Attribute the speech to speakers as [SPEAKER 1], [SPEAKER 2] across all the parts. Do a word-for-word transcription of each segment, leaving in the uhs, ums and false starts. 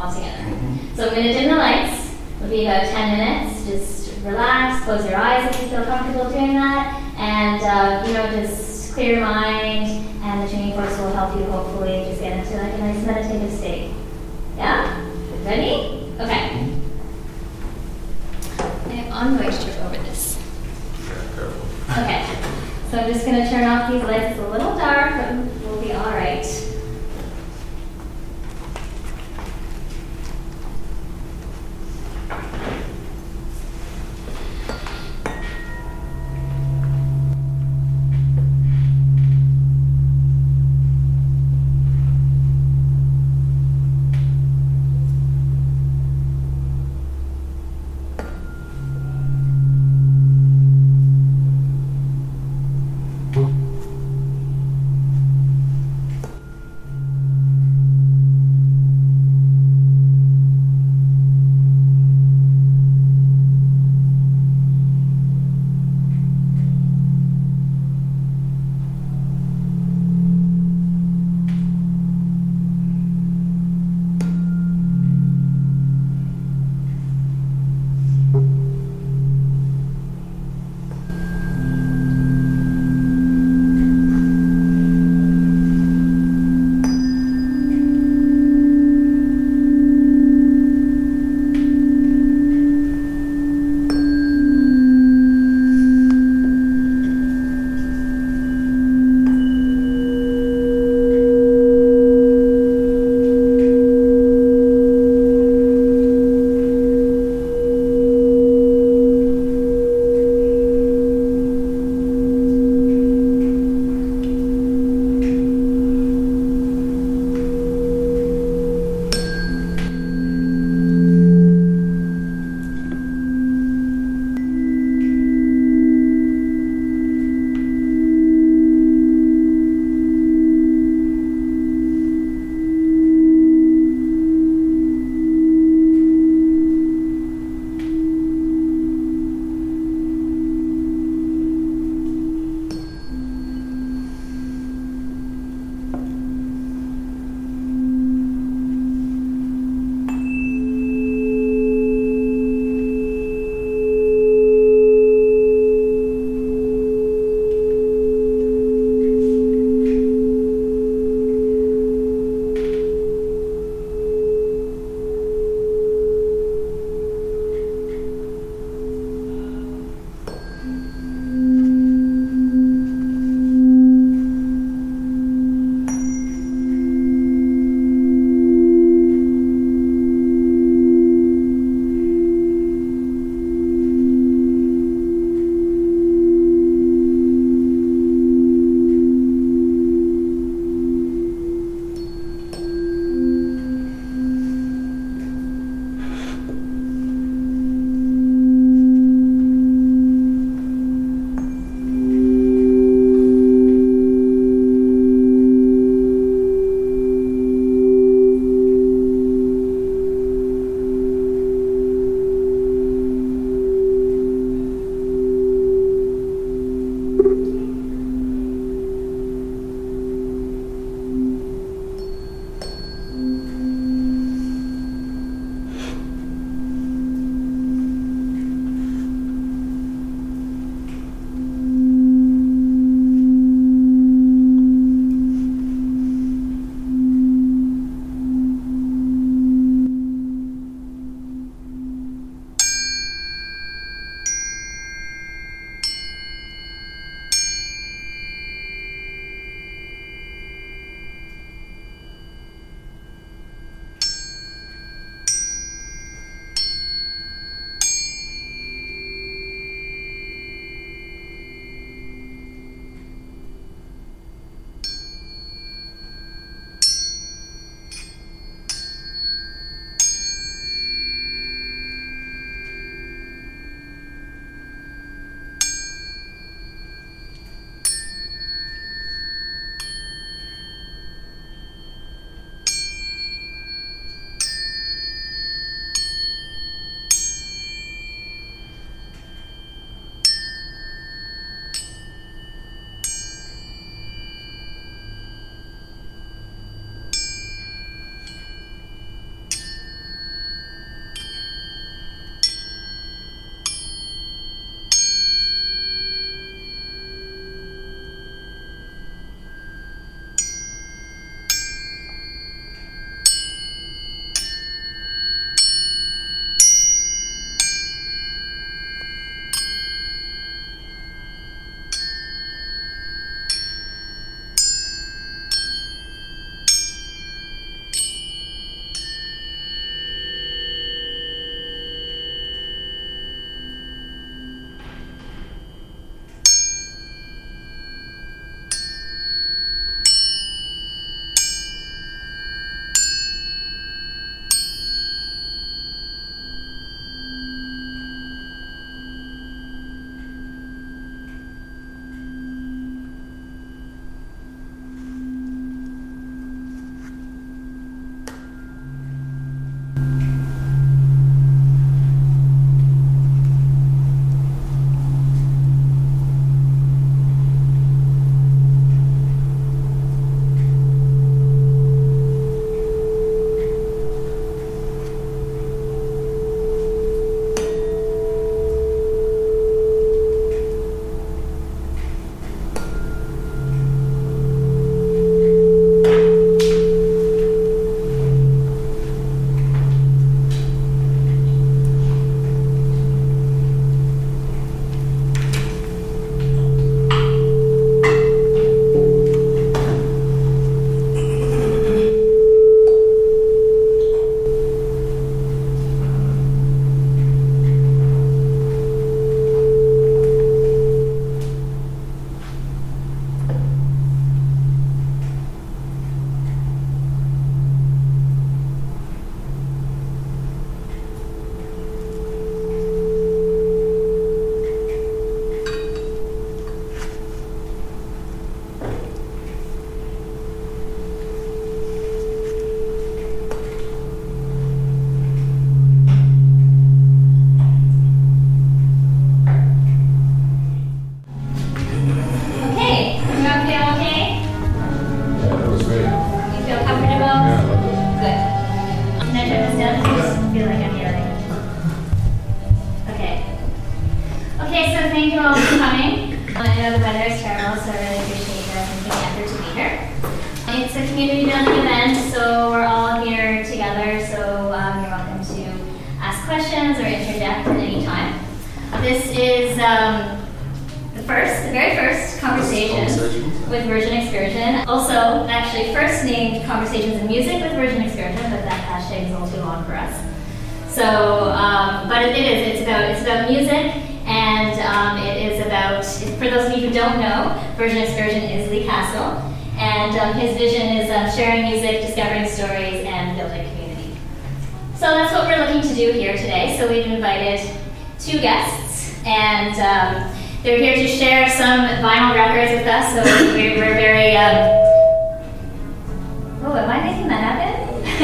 [SPEAKER 1] all together. So I'm going to dim the lights. It'll be about ten minutes. Just relax, close your eyes if you feel comfortable doing that, and uh, you know, just clear your mind, and the tuning forks will help you hopefully just get into like a nice meditative state. Yeah? Ready? Okay. I have on moisture over this. Okay. So I'm just going to turn off these lights. It's a little dark, but we'll be all right. thank you all for coming. I know the weather is terrible, so I really appreciate you guys making the effort to be here. It's a community building event, so we're all here together, so um, you're welcome to ask questions or interject at any time. This is um, the first, the very first conversation with Virgin Excursion. Also, actually, first named Conversations in Music with Virgin Excursion, but that hashtag is a little too long for us. So, um, but it is, it's about, it's about music, and um, it is about, for those of you who don't know, Virgin Excursion is Lee Castle, and um, his vision is um, sharing music, discovering stories, and building community. So that's what we're looking to do here today. So we've invited two guests, and um, they're here to share some vinyl records with us, so we're, we're very, um... oh, am I making that happen?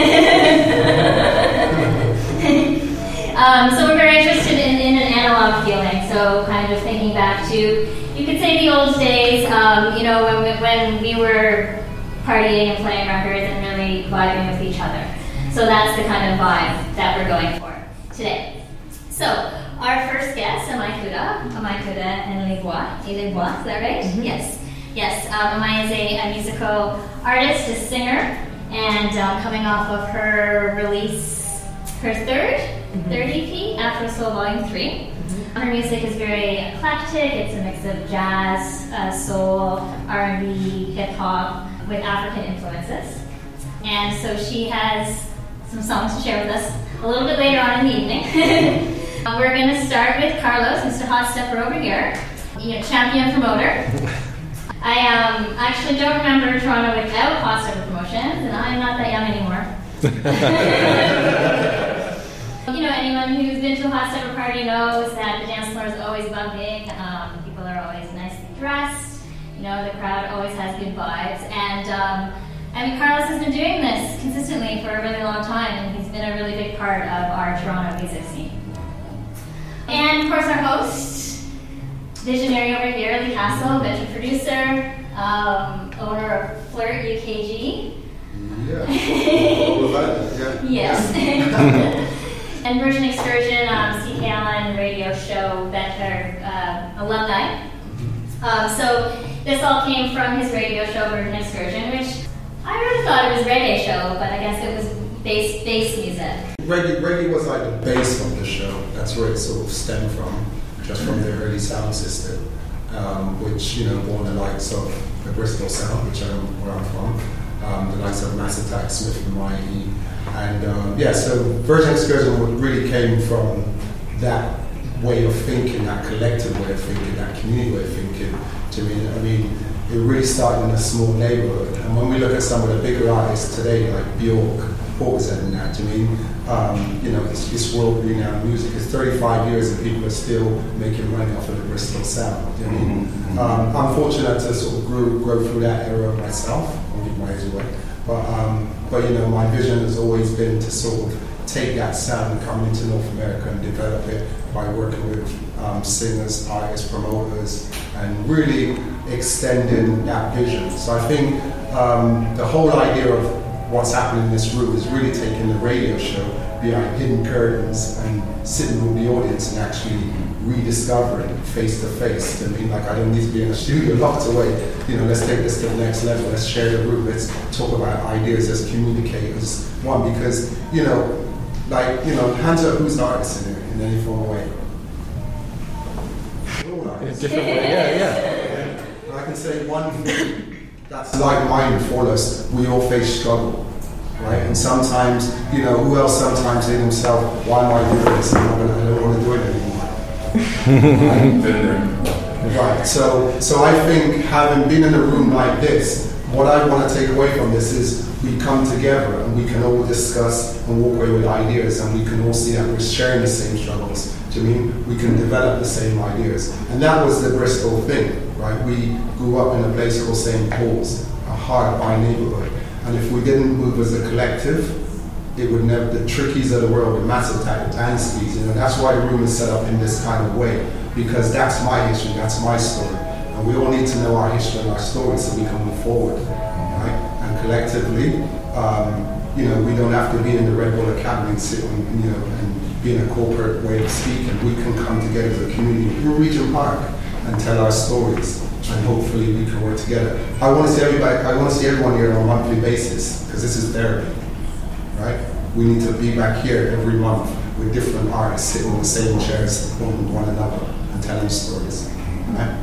[SPEAKER 1] Um, so we're very interested in, in an analog feeling, so kind of thinking back to, you could say the old days, um, you know, when we, when we were partying and playing records and really vibing with each other. So that's the kind of vibe that we're going for today. So our first guest, Amai Kuda, Amai Kuda and Lebois, Lebois, is that right? Mm-hmm. Yes, yes. Um, Amai is a, a musical artist, a singer, and um, coming off of her release, her third, mm-hmm. third E P, Afro Soul Volume three. Mm-hmm. Her music is very eclectic. It's a mix of jazz, uh, soul, R and B, hip-hop, with African influences. And so she has some songs to share with us a little bit later on in the evening. We're going to start with Carlos, Mister Hot Stepper over here, you know, champion promoter. I um, actually don't remember Toronto without Hot Stepper promotions, and I'm not that young anymore. You know, anyone who's been to a Hot Stepper party knows that the dance floor is always bumping. Um, people are always nicely dressed. You know, the crowd always has good vibes. And um, I mean, Carlos has been doing this consistently for a really long time, and he's been a really big part of our Toronto music scene. And of course, our host, visionary over here, Lee Castle, veteran producer, um, owner of Flirt U K G.
[SPEAKER 2] Yeah. yeah.
[SPEAKER 1] Yes.
[SPEAKER 2] Yeah.
[SPEAKER 1] And Virgin Excursion, um, C K L N radio show veteran uh, alumni. Um, so this all came from his radio show, Virgin Excursion, which I really thought it was a reggae show, but I guess it was bass, bass music.
[SPEAKER 2] Reggae, reggae was like the base of the show. That's where it sort of stemmed from, just from the early sound system, um, which, you know, born the likes of the Bristol sound, which I'm where I'm from, um, the likes of Mass Attack, Smith and Mighty. And um, yeah, so Virgin Excursion really came from that way of thinking, that collective way of thinking, that community way of thinking. To me, I mean, it really started in a small neighborhood. And when we look at some of the bigger artists today, like Bjork, Porzan and that, I mean, um, you know, it's, it's world-renowned music. It's thirty-five years and people are still making money off of the Bristol sound. You know? mm-hmm. um, I'm fortunate to sort of grow, grow through that era myself. I'll give my age away. But, um, but, you know, my vision has always been to sort of take that sound and come into North America and develop it by working with um, singers, artists, promoters, and really extending that vision. So I think um, the whole idea of what's happening in this room is really taking the radio show behind hidden curtains and sitting with the audience and actually rediscovering face to face. I mean, like, I don't need to be in a studio locked away. You know, let's take this to the next level. Let's share the room. Let's talk about ideas. Let's communicate as one. Because, you know, like, you know, hands up, who's the artist in it in any form of way?
[SPEAKER 3] In a different way, yeah, yeah.
[SPEAKER 2] And I can say one thing that's like-minded for us. We all face struggle. Right? And sometimes, you know, who else sometimes say to himself, why am I doing this? I don't want to do it anymore. Right. Right. So, so I think having been in a room like this, what I want to take away from this is we come together and we can all discuss and walk away with ideas, and we can all see that we're sharing the same struggles. Do you mean we can develop the same ideas? And that was the Bristol thing, right? We grew up in a place called Saint Paul's, a hard-by neighborhood. And if we didn't move as a collective, it would never, the Trickies of the world, the Massive Attack, the Danskys, you know, that's why the room is set up in this kind of way, because that's my history, that's my story. And we all need to know our history and our story so we can move forward, right? And collectively, um, you know, we don't have to be in the Red Bull Academy and sit on, you know, and be in a corporate way of speaking. We can come together as a community in Regent Park and tell our stories. And hopefully we can work together. I want to see everybody. I want to see everyone here on a monthly basis because this is therapy, right? We need to be back here every month with different artists sitting in the same chairs, supporting one another and telling stories. Right?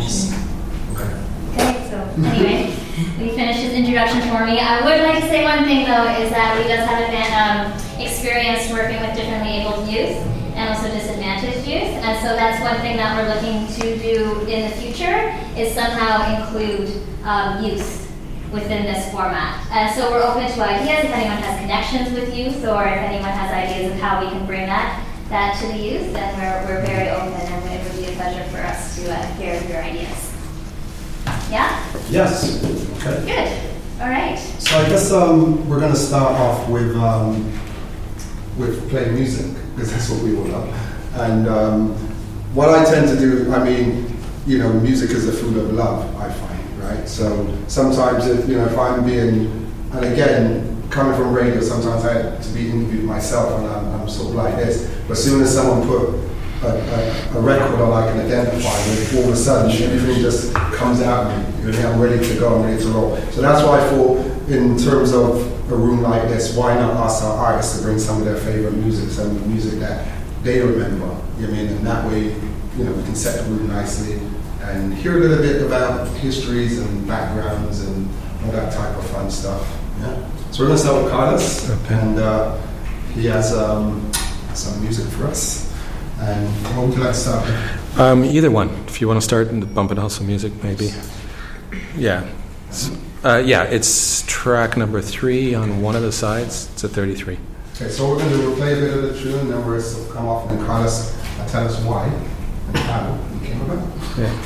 [SPEAKER 2] Okay.
[SPEAKER 1] Okay. So anyway, we finished his introduction for me. I would like to say one thing though is that we just haven't been um, experienced working with differently abled youth and also disadvantaged youth. And so that's one thing that we're looking to do in the future is somehow include um, youth within this format. And so we're open to ideas if anyone has connections with youth or if anyone has ideas of how we can bring that that to the youth, then we're, we're very open and it would be a pleasure for us to uh, hear your ideas. Yeah?
[SPEAKER 4] Yes. Okay.
[SPEAKER 1] Good. All right.
[SPEAKER 2] So I guess um, we're going to start off with um, with playing music, because that's what we all love. And um, what I tend to do, I mean, you know, music is the food of love, I find, right? So sometimes, if, you know, if I'm being, and again, coming from radio, sometimes I have to be interviewed myself, and I'm, I'm sort of like this. But as soon as someone put a, a, a record on I can identify with, all of a sudden, everything just comes out of me. I'm ready to go, I'm ready to roll. So that's why I thought, in terms of a room like this, why not ask our artists to bring some of their favorite music, some of the music that they remember, you know what I mean? And that way, you know, we can set the room nicely and hear a little bit about histories and backgrounds and all that type of fun stuff. Yeah. So we're going to start with Carlos, okay. and uh, he has um, some music for us. And what would you like to start with?
[SPEAKER 3] Um, either one. If you want to start in the Bump and Hustle music, maybe. Yeah. Uh, yeah, it's track number three on one of the sides. It's a thirty-three.
[SPEAKER 2] Okay, so we're going to play a bit of the tune, and then we're going to come off and Carlos uh, tell us why and how it came about.
[SPEAKER 3] Yeah.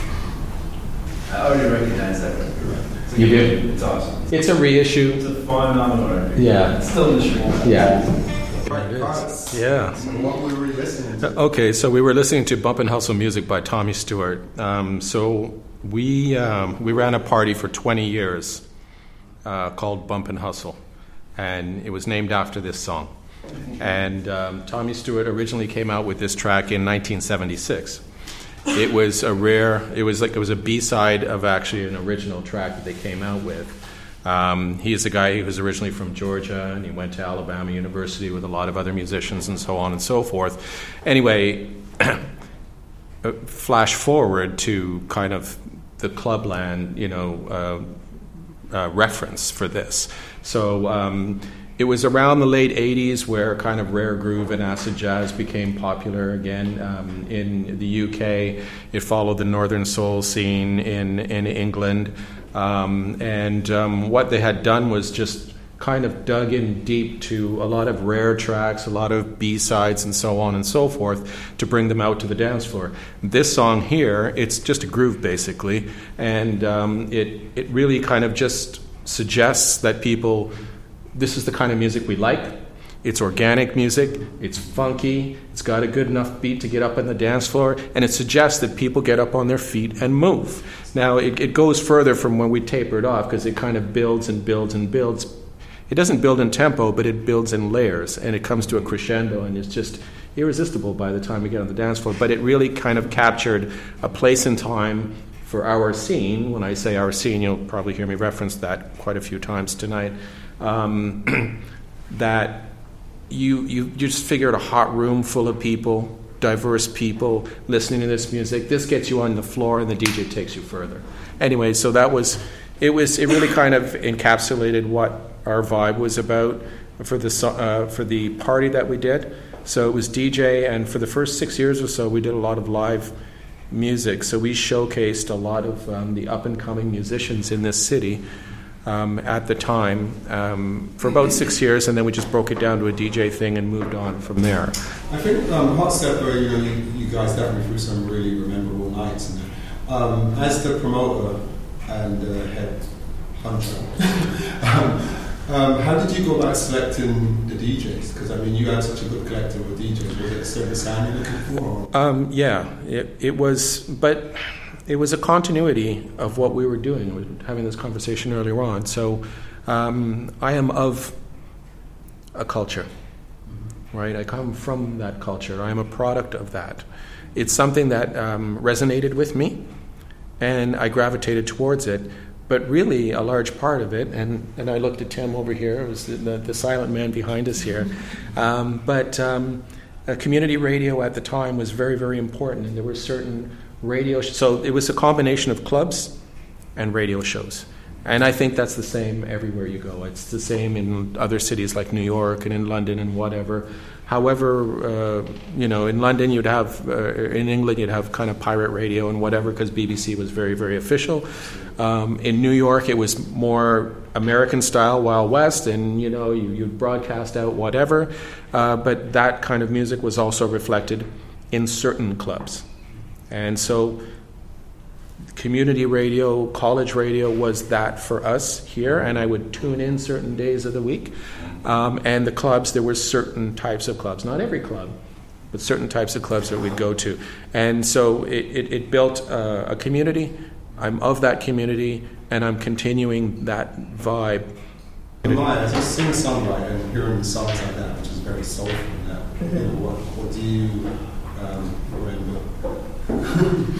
[SPEAKER 5] I already recognize that record. It's
[SPEAKER 3] you do?
[SPEAKER 5] It's awesome.
[SPEAKER 3] It's a reissue.
[SPEAKER 5] It's a phenomenal record.
[SPEAKER 3] Yeah.
[SPEAKER 5] It's still listenable.
[SPEAKER 3] Yeah.
[SPEAKER 2] Right, Carlos.
[SPEAKER 3] Yeah.
[SPEAKER 2] So what were we listening to?
[SPEAKER 3] Okay, so we were listening to Bump and Hustle music by Tommy Stewart. Um, so we um, we ran a party for twenty years uh, called Bump and Hustle, and it was named after this song. And um, Tommy Stewart originally came out with this track in nineteen seventy-six. It was a rare, it was like it was a B-side of actually an original track that they came out with. Um, he is a guy who was originally from Georgia, and he went to Alabama University with a lot of other musicians and so on and so forth. Anyway, flash forward to kind of the Clubland, you know, uh, uh, reference for this. So um, it was around the late eighties where kind of rare groove and acid jazz became popular again um, in the U K. It followed the Northern Soul scene in, in England. Um, and um, what they had done was just kind of dug in deep to a lot of rare tracks, a lot of B-sides and so on and so forth to bring them out to the dance floor. This song here, it's just a groove basically, and um, it, it really kind of just suggests that people, this is the kind of music we like, It's organic music, it's funky, it's got a good enough beat to get up on the dance floor, and it suggests that people get up on their feet and move. Now, it, it goes further from when we taper it off, because it kind of builds and builds and builds. It doesn't build in tempo, but it builds in layers, and it comes to a crescendo, and it's just irresistible by the time we get on the dance floor. But it really kind of captured a place and time for our scene. When I say our scene, you'll probably hear me reference that quite a few times tonight. Um, that you, you you just figured a hot room full of people, diverse people, listening to this music. This gets you on the floor, and the D J takes you further. Anyway, so that was, it was, it really kind of encapsulated what our vibe was about for the, uh, for the party that we did. So it was D J, and for the first six years or so, we did a lot of live music. So we showcased a lot of um, the up-and-coming musicians in this city um, at the time um, for about six years, and then we just broke it down to a D J thing and moved on from there.
[SPEAKER 2] I think um, Hot Stepper, you know, you, you guys definitely threw some really memorable nights. And um, as the promoter and uh, head hunter, um, Um, how did you go about selecting the D Js? Because, I mean, you had such a good collective of D Js. Was it a certain sound you're looking for?
[SPEAKER 3] Um, yeah, it, it was, but it was a continuity of what we were doing. We were having this conversation earlier on. So um, I am of a culture, right? I come from that culture. I am a product of that. It's something that um, resonated with me, and I gravitated towards it. But really, a large part of it, and, and I looked at Tim over here, it was the, the, the silent man behind us here, um, but um, uh, community radio at the time was very, very important, and there were certain radio sh- so it was a combination of clubs and radio shows. And I think that's the same everywhere you go. It's the same in other cities like New York and in London and whatever. However, uh, you know, in London you'd have, uh, in England you'd have kind of pirate radio and whatever, because B B C was very, very official. Um, in New York it was more American style, Wild West, and, you know, you, you'd broadcast out whatever. Uh, but that kind of music was also reflected in certain clubs. And so community radio, college radio was that for us here, and I would tune in certain days of the week. Um, and the clubs, there were certain types of clubs, not every club, but certain types of clubs that we'd go to. And so it, it, it built uh, a community. I'm of that community, and I'm continuing that vibe.
[SPEAKER 2] Maya, as you sing songwriter and hearing songs like that, which is very soulful, now, mm-hmm. you know, what, what do you um, remember?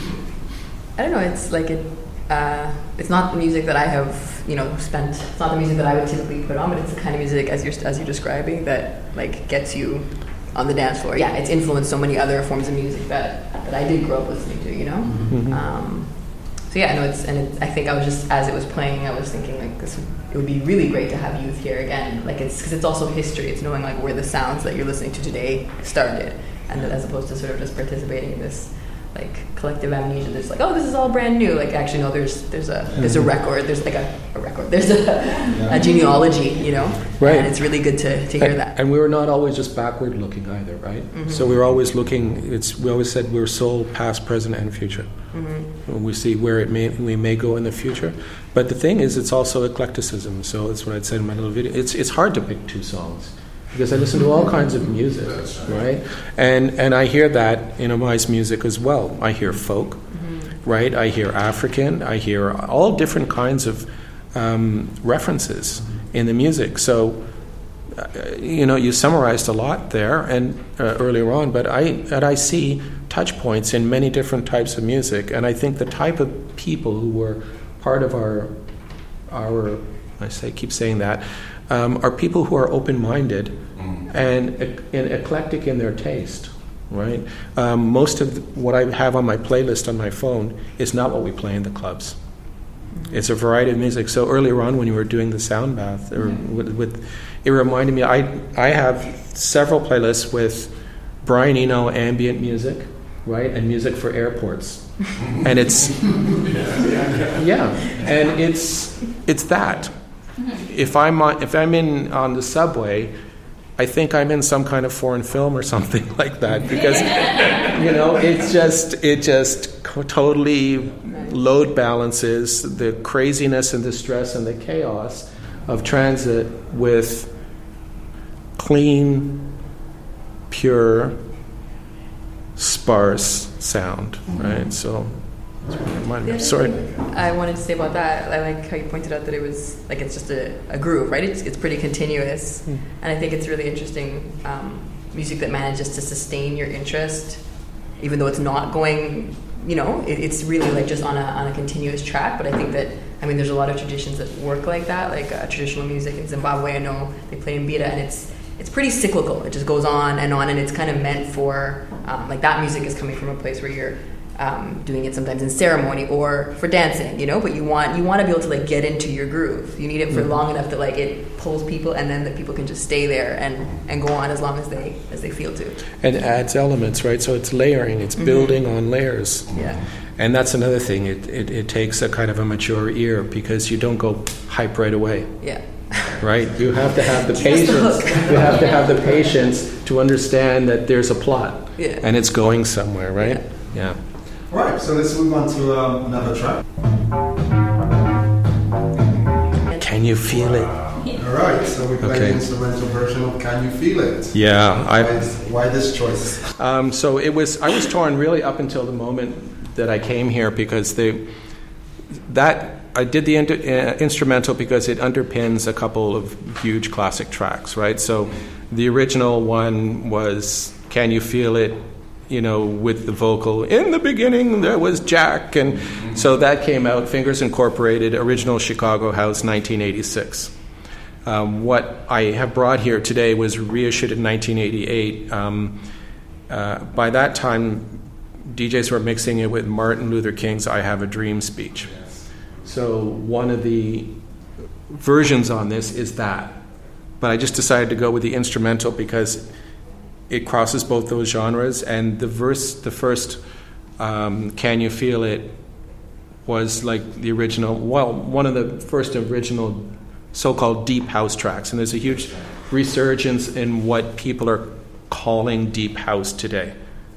[SPEAKER 4] I don't know, it's like it, uh, it's not the music that I have, you know, spent, it's not the music that I would typically put on, but it's the kind of music, as you're, as you're describing, that, like, gets you on the dance floor. Yeah, it's influenced so many other forms of music that, that I did grow up listening to, you know? Mm-hmm. Um, so yeah, no, it's, and it, I think I was just, as it was playing, I was thinking, like, this, it would be really great to have youth here again. Like, it's, because it's also history, it's knowing, like, where the sounds that you're listening to today started, and that as opposed to sort of just participating in this, like, collective amnesia that's like, oh, this is all brand new. Like, actually, no, there's there's a there's a record, there's like a, a record, there's a, yeah. a genealogy, you know?
[SPEAKER 3] Right.
[SPEAKER 4] And it's really good to, to hear
[SPEAKER 3] and,
[SPEAKER 4] that.
[SPEAKER 3] And we were not always just backward looking either, right? Mm-hmm. So we were always looking, it's we always said we were soul, past, present, and future. Mm-hmm. And we see where it may we may go in the future. But the thing is, it's also eclecticism. So that's what I'd said in my little video. It's it's hard to pick two songs, because I listen to all kinds of music, right? And and I hear that in Amai's music as well. I hear folk, mm-hmm. right? I hear African. I hear all different kinds of um, references in the music. So, uh, you know, you summarized a lot there and uh, earlier on, but I and I see touch points in many different types of music. And I think the type of people who were part of our our I say keep saying that. Um, are people who are open-minded mm. and, and eclectic in their taste, right? Um, most of the, what I have on my playlist on my phone is not what we play in the clubs. Mm. It's a variety of music. So earlier on when you were doing the sound bath, or mm. with, with, it reminded me, I, I have several playlists with Brian Eno ambient music, right, and music for airports. And it's, yeah, yeah, and it's it's that. If I'm on, if I'm in on the subway, I think I'm in some kind of foreign film or something like that, because you know it's just it just totally load balances the craziness and the stress and the chaos of transit with clean, pure, sparse sound, right? So, that's what it reminded me of. Sorry.
[SPEAKER 4] I wanted to say about that, I like how you pointed out that it was like it's just a, a groove, right? It's, it's pretty continuous. Mm. And I think it's really interesting um, music that manages to sustain your interest, even though it's not going, you know, it, it's really like just on a, on a continuous track. But I think that, I mean, there's a lot of traditions that work like that, like uh, traditional music in Zimbabwe, I know they play mbira, and it's it's pretty cyclical. It just goes on and on, and it's kind of meant for, um, like that music is coming from a place where you're Um, doing it sometimes in ceremony or for dancing, you know, but you want you want to be able to like get into your groove. You need it for long enough that like it pulls people, and then the people can just stay there and, and go on as long as they as they feel to.
[SPEAKER 3] And it adds elements, right? So it's layering, it's mm-hmm. building on layers.
[SPEAKER 4] Yeah.
[SPEAKER 3] And that's another thing. It, it it takes a kind of a mature ear, because you don't go hype right away.
[SPEAKER 4] Yeah.
[SPEAKER 3] Right? You have to have the patience. You have to have the patience to understand that there's a plot.
[SPEAKER 4] Yeah.
[SPEAKER 3] And it's going somewhere, right?
[SPEAKER 4] Yeah.
[SPEAKER 3] yeah.
[SPEAKER 2] All right, so let's move on to um, another track.
[SPEAKER 3] Can You Feel It?
[SPEAKER 2] All right, so we play
[SPEAKER 3] okay.
[SPEAKER 2] the instrumental version of Can You Feel It?
[SPEAKER 3] Yeah. I,
[SPEAKER 2] why, is, why this choice?
[SPEAKER 3] Um, so it was. I was torn really up until the moment that I came here, because they that I did the inter, uh, instrumental because it underpins a couple of huge classic tracks, right? So the original one was Can You Feel It? You know, with the vocal, in the beginning there was Jack, and so that came out, Fingers Incorporated, original Chicago House, nineteen eighty-six. Um, what I have brought here today was reissued in nineteen eighty-eight. Um, uh, by that time, D Js were mixing it with Martin Luther King's I Have a Dream speech. So one of the versions on this is that. But I just decided to go with the instrumental because it crosses both those genres, and the verse, the first um, Can You Feel It was like the original, well, one of the first original so-called deep house tracks, and there's a huge resurgence in what people are calling deep house today,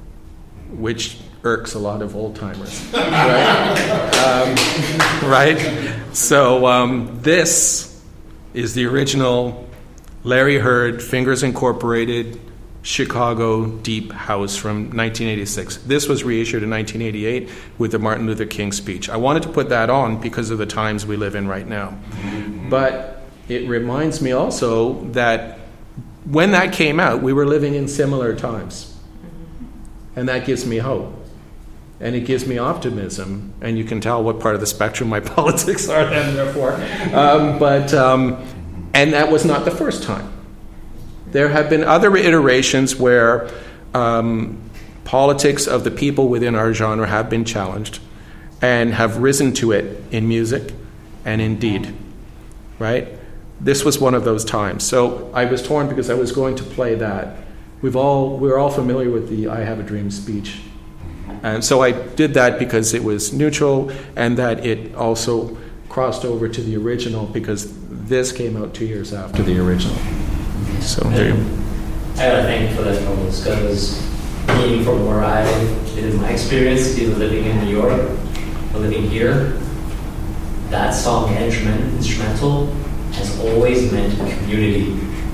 [SPEAKER 3] which irks a lot of old-timers, right? um, right? So um, this is the original Larry Heard, Fingers Incorporated, Chicago Deep House from nineteen eighty-six. This was reissued in nineteen eighty-eight with the Martin Luther King speech. I wanted to put that on because of the times we live in right now. But it reminds me also that when that came out, we were living in similar times. And that gives me hope. And it gives me optimism. And you can tell what part of the spectrum my politics are then, therefore. Um, but, um, and that was not the first time. There have been other iterations where um, politics of the people within our genre have been challenged and have risen to it in music and in deed, right? This was one of those times. So I was torn because I was going to play that. We've all, we're all familiar with the I Have a Dream speech. And so I did that because it was neutral, and that it also crossed over to the original because this came out two years after the original. So there you go.
[SPEAKER 6] I gotta thank you for that, Carlos, because being from where I, it is my experience, either living in New York or living here, that song, instrument, instrumental, has always meant community,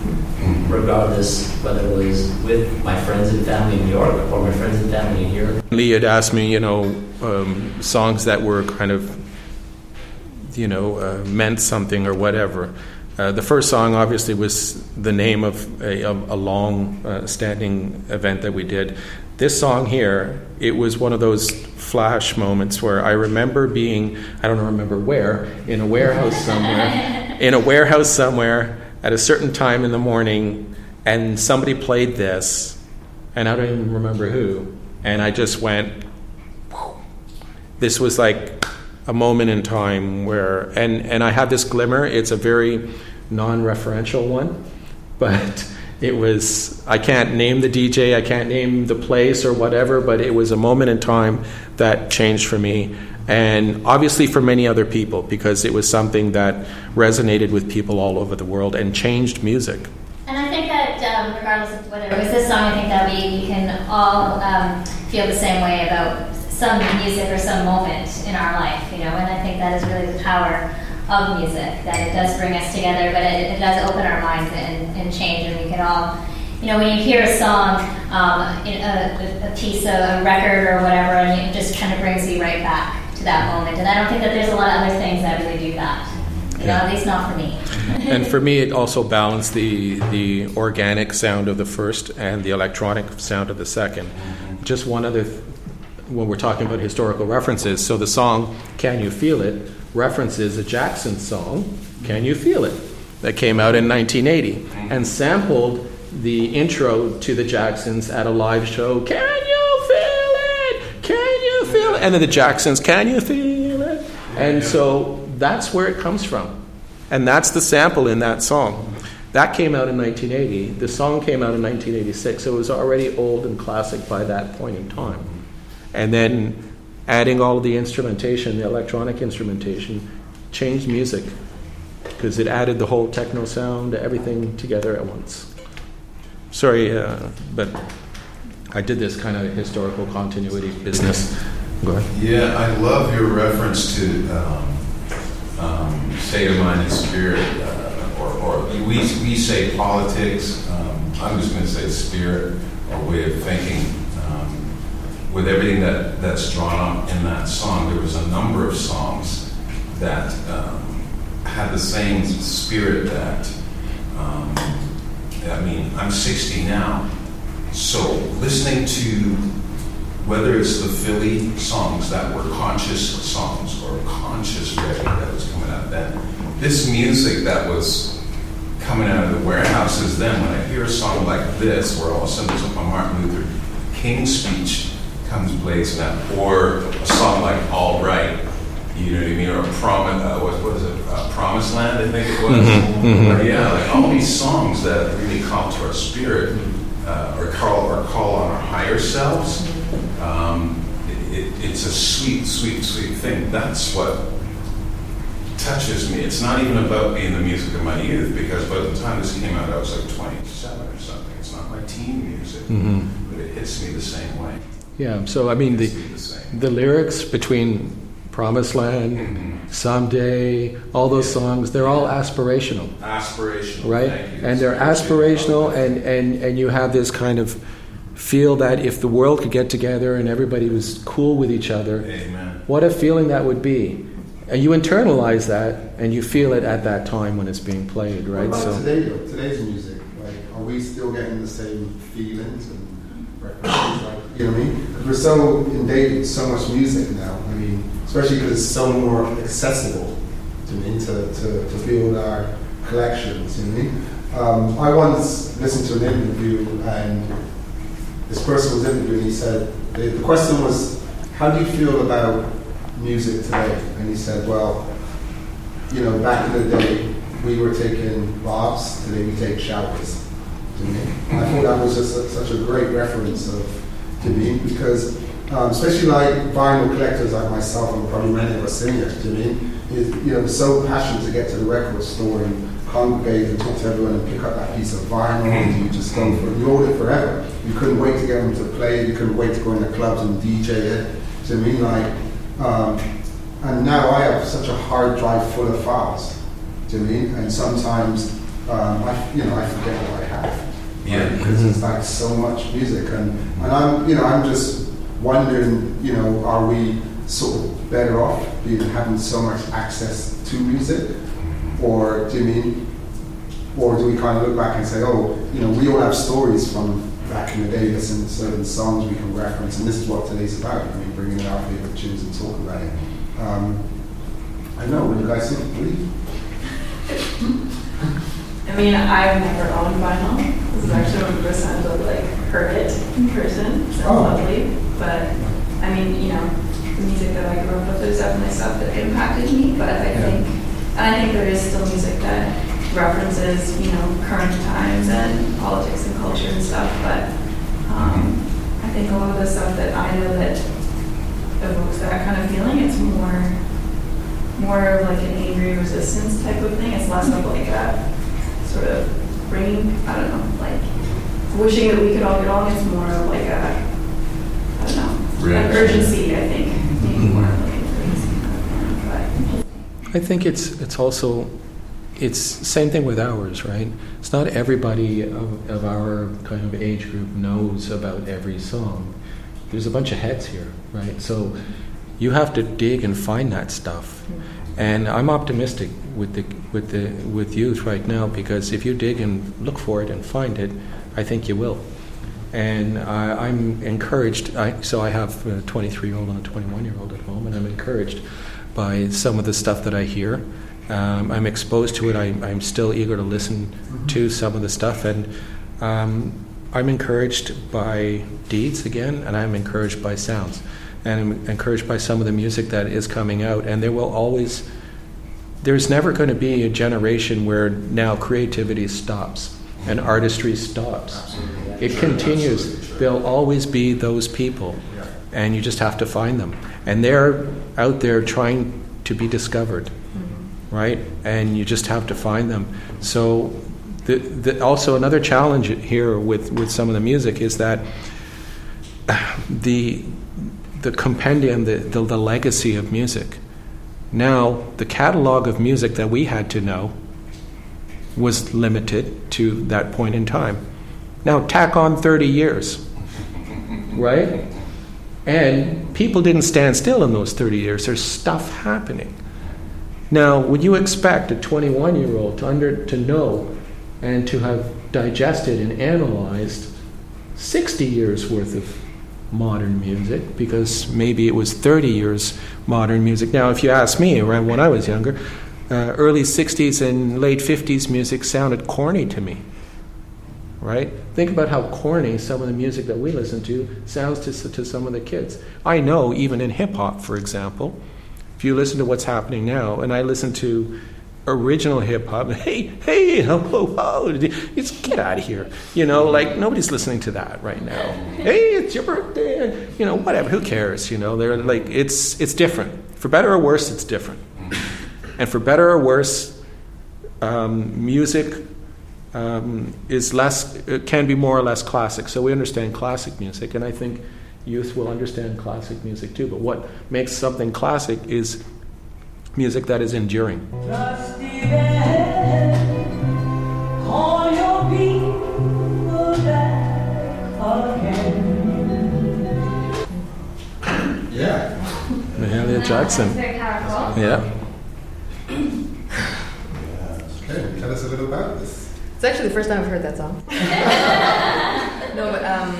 [SPEAKER 6] regardless whether it was with my friends and family in New York or my friends and family here.
[SPEAKER 3] Lee had asked me, you know, um, songs that were kind of, you know, uh, meant something or whatever. Uh, the first song, obviously, was the name of a, a long-standing uh, event that we did. This song here, it was one of those flash moments where I remember being, I don't remember where, in a warehouse somewhere, in a warehouse somewhere at a certain time in the morning, and somebody played this, and I don't even remember who, and I just went, whew. This was like a moment in time where, and, and I had this glimmer. It's a very non-referential one, but it was, I can't name the D J, I can't name the place or whatever, but it was a moment in time that changed for me, and obviously for many other people, because it was something that resonated with people all over the world and changed music.
[SPEAKER 1] And I think that um, regardless of whether it was this song, I think that we, we can all um, feel the same way about some music or some moment in our life, you know, and I think that is really the power of music, that it does bring us together, but it, it does open our minds and, and change, and we can all, you know, when you hear a song, um, in a, a piece of a record or whatever, and it just kind of brings you right back to that moment. And I don't think that there's a lot of other things that really do that. You know, at least not for me.
[SPEAKER 3] And for me, it also balanced the the organic sound of the first and the electronic sound of the second. Just one other, th- when we're talking about historical references, so the song "Can You Feel It" references a Jackson song, "Can You Feel It," that came out in nineteen eighty and sampled the intro to the Jacksons at a live show. Can you feel it? Can you feel it? And then the Jacksons, "Can you feel it?" And so that's where it comes from. And that's the sample in that song. That came out in nineteen eighty. The song came out in nineteen eighty-six. So it was already old and classic by that point in time. And then adding all of the instrumentation, the electronic instrumentation, changed music because it added the whole techno sound, everything together at once. Sorry, uh, but I did this kind of historical continuity business. Go ahead.
[SPEAKER 7] Yeah, I love your reference to um, um, state of mind and spirit, uh, or, or we, we say politics. Um, I'm just going to say spirit or way of thinking. Um, with everything that, that's drawn up in that song, there was a number of songs that um, had the same spirit that, um, I mean, I'm sixty now, so listening to whether it's the Philly songs that were conscious songs or conscious reggae that was coming out then, this music that was coming out of the warehouses then, when I hear a song like this, where all of a sudden there's a Martin Luther King speech comes blazing out, or a song like All Right, you know what I mean, or a promise, uh, what was it, uh, Promised Land, I think it was.
[SPEAKER 3] Mm-hmm, mm-hmm.
[SPEAKER 7] But yeah, like all these songs that really call to our spirit, uh, or call or call on our higher selves. Um, it, it, it's a sweet, sweet, sweet thing. That's what touches me. It's not even about being the music of my youth, because by the time this came out, I was like twenty-seven or something. It's not my teen music,
[SPEAKER 3] Mm-hmm.
[SPEAKER 7] but it hits me the same way.
[SPEAKER 3] Yeah, so I mean, the, the lyrics between Promised Land,
[SPEAKER 7] Mm-hmm.
[SPEAKER 3] Someday, all those songs, they're all aspirational.
[SPEAKER 7] Aspirational,
[SPEAKER 3] Right?
[SPEAKER 7] thank you.
[SPEAKER 3] And they're
[SPEAKER 7] That's
[SPEAKER 3] aspirational, and, and, and you have this kind of feel that if the world could get together and everybody was cool with each other,
[SPEAKER 7] Amen.
[SPEAKER 3] what a feeling that would be. And you internalize that, and you feel it at that time when it's being played, right?
[SPEAKER 2] What about
[SPEAKER 3] So
[SPEAKER 2] today, though? Today's music, like, are we still getting the same feelings and references? Like, you know what I mean? Because we're so inundated with so much music now. I mean, especially because it's so more accessible to me to, to, to build our collections. You know what I mean? Um, I once listened to an interview, and this person was interviewing. He said the, the question was, "How do you feel about music today?" And he said, "Well, you know, back in the day, we were taking baths. Today, we take showers." To me, and I thought that was just a, such a great reference of, to me, because um, especially like vinyl collectors like myself, and probably many of us in here, to me, is, you know, so passionate to get to the record store and congregate and talk to everyone and pick up that piece of vinyl, and you just go for it. You hold it forever. You couldn't wait to get them to play. You couldn't wait to go in the clubs and D J it. To me, like, um, and now I have such a hard drive full of files. To me, and sometimes um, I, you know, I forget what I have.
[SPEAKER 7] Yeah.
[SPEAKER 2] Because it's like so much music, and and I'm, you know, I'm just wondering, you know, are we sort of better off being having so much access to music, or do you mean, or do we kind of look back and say, oh, you know, we all have stories from back in the day, listening to certain songs we can reference, and this is what today's about. I mean, bringing out favorite tunes and talking about it. Um, I know, what do you guys think? Really?
[SPEAKER 8] I mean, I've never owned vinyl. This is actually one of the first times I've like heard it in person. It's
[SPEAKER 2] Oh.
[SPEAKER 8] lovely. But I mean, you know, the music that I grew up with, there's definitely stuff that impacted me. But I
[SPEAKER 2] Yeah.
[SPEAKER 8] think, and I think there is still music that references, you know, current times and politics and culture and stuff. But um, I think a lot of the stuff that I know that evokes that kind of feeling, it's more, more of like an angry resistance type of thing. It's less of like a sort of bringing, I don't know, like wishing that we could all get along. It's more of like a, I don't know, an urgency, I think. Maybe more like an urgency kind of thing.
[SPEAKER 3] I think it's it's also it's same thing with ours, right? It's not everybody of, of our kind of age group knows about every song. There's a bunch of heads here, right? So you have to dig and find that stuff. And I'm optimistic with the with the with youth right now, because if you dig and look for it and find it, I think you will. And I, I'm encouraged. I, so I have a twenty-three-year-old and a twenty-one-year-old at home, and I'm encouraged by some of the stuff that I hear. Um, I'm exposed to it. I, I'm still eager to listen mm-hmm. to some of the stuff, and um, I'm encouraged by deeds again, and I'm encouraged by sounds, and I'm encouraged by some of the music that is coming out. And there will always, there's never going to be a generation where now creativity stops and artistry stops. Absolutely. It continues. There'll always be those people, and you just have to find them, and they're out there trying to be discovered. Right? And you just have to find them. So the, the, also another challenge here with, with some of the music is that the the compendium, the, the, the legacy of music. Now, the catalog of music that we had to know was limited to that point in time. Now, tack on thirty years, right? And people didn't stand still in those thirty years. There's stuff happening. Now, would you expect a twenty-one-year-old to under to know and to have digested and analyzed sixty years worth of modern music, because maybe it was thirty years modern music? Now, if you ask me, around when I was younger, uh, early sixties and late fifties music sounded corny to me, right? Think about how corny some of the music that we listen to sounds to, to some of the kids. I know even in hip-hop, for example, if you listen to what's happening now, and I listen to original hip-hop, hey, hey, oh, oh, oh, just get out of here. You know, like, nobody's listening to that right now. Hey, it's your birthday. You know, whatever, who cares? You know, they're like, it's it's different. For better or worse, it's different. And for better or worse, um, music um, is less, it can be more or less classic. So we understand classic music, and I think youth will understand classic music too. But what makes something classic is music that is enduring.
[SPEAKER 2] Yeah.
[SPEAKER 3] Mahalia Jackson.
[SPEAKER 1] That's very powerful.
[SPEAKER 3] Yeah.
[SPEAKER 2] Okay, tell us a little about this.
[SPEAKER 4] It's actually the first time I've heard that song. No, but um,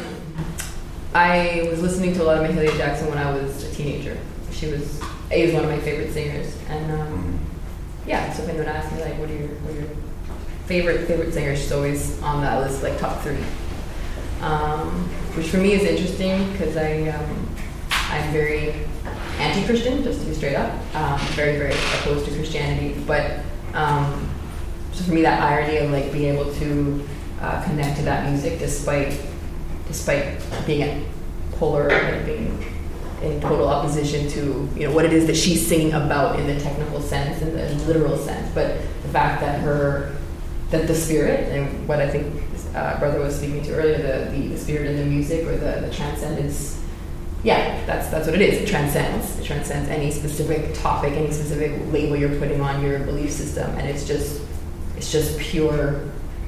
[SPEAKER 4] I was listening to a lot of Mahalia Jackson when I was a teenager. She was, A, was one of my favorite singers, and um, yeah. So if anyone asks me like, what are your what are your favorite favorite singers, she's always on that list, like top three. Um, which for me is interesting because I um, I'm very anti-Christian, just to be straight up. Um, very very opposed to Christianity, but um, so for me that irony of like being able to uh, connect to that music despite despite being at polar and being in total opposition to, you know, what it is that she's singing about in the technical sense, in the literal sense, but the fact that her, that the spirit, and what I think uh, brother was speaking to earlier, the, the, the spirit in the music, or the, the transcendence, yeah, that's that's what it is. It transcends. It transcends any specific topic, any specific label you're putting on your belief system, and it's just, it's just pure,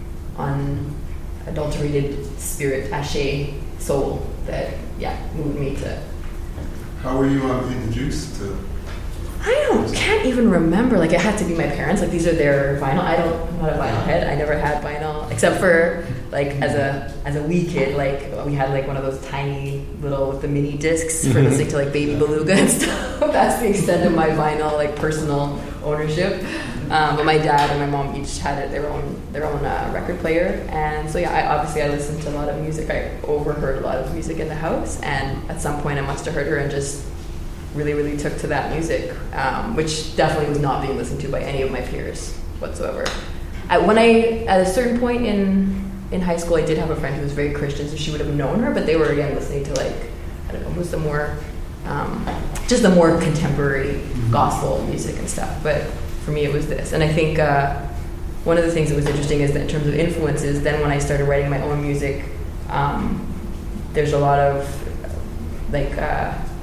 [SPEAKER 4] unadulterated spirit, ashe, soul that, yeah, moved me to.
[SPEAKER 2] How were you um, introduced to?
[SPEAKER 4] I don't, can't even remember. Like, it had to be my parents. Like, these are their vinyl. I don't, I'm not a vinyl head. I never had vinyl, except for, like, as a as a wee kid, like, we had, like, one of those tiny little, with the mini discs for listening to, like, Baby Beluga and stuff. That's the extent of my vinyl, like, personal ownership. Um, but my dad and my mom each had their own their own uh, record player. And so, yeah, I, obviously I listened to a lot of music. I overheard a lot of music in the house. And at some point I must have heard her and just really, really took to that music, um, which definitely was not being listened to by any of my peers whatsoever. I, when I, at a certain point in in high school, I did have a friend who was very Christian, so she would have known her, but they were, again, listening to, like, I don't know, who's the more, um, just the more contemporary mm-hmm. gospel music and stuff. But for me, it was this. And I think uh, one of the things that was interesting is that in terms of influences, then when I started writing my own music, um, there's a lot of, like, uh,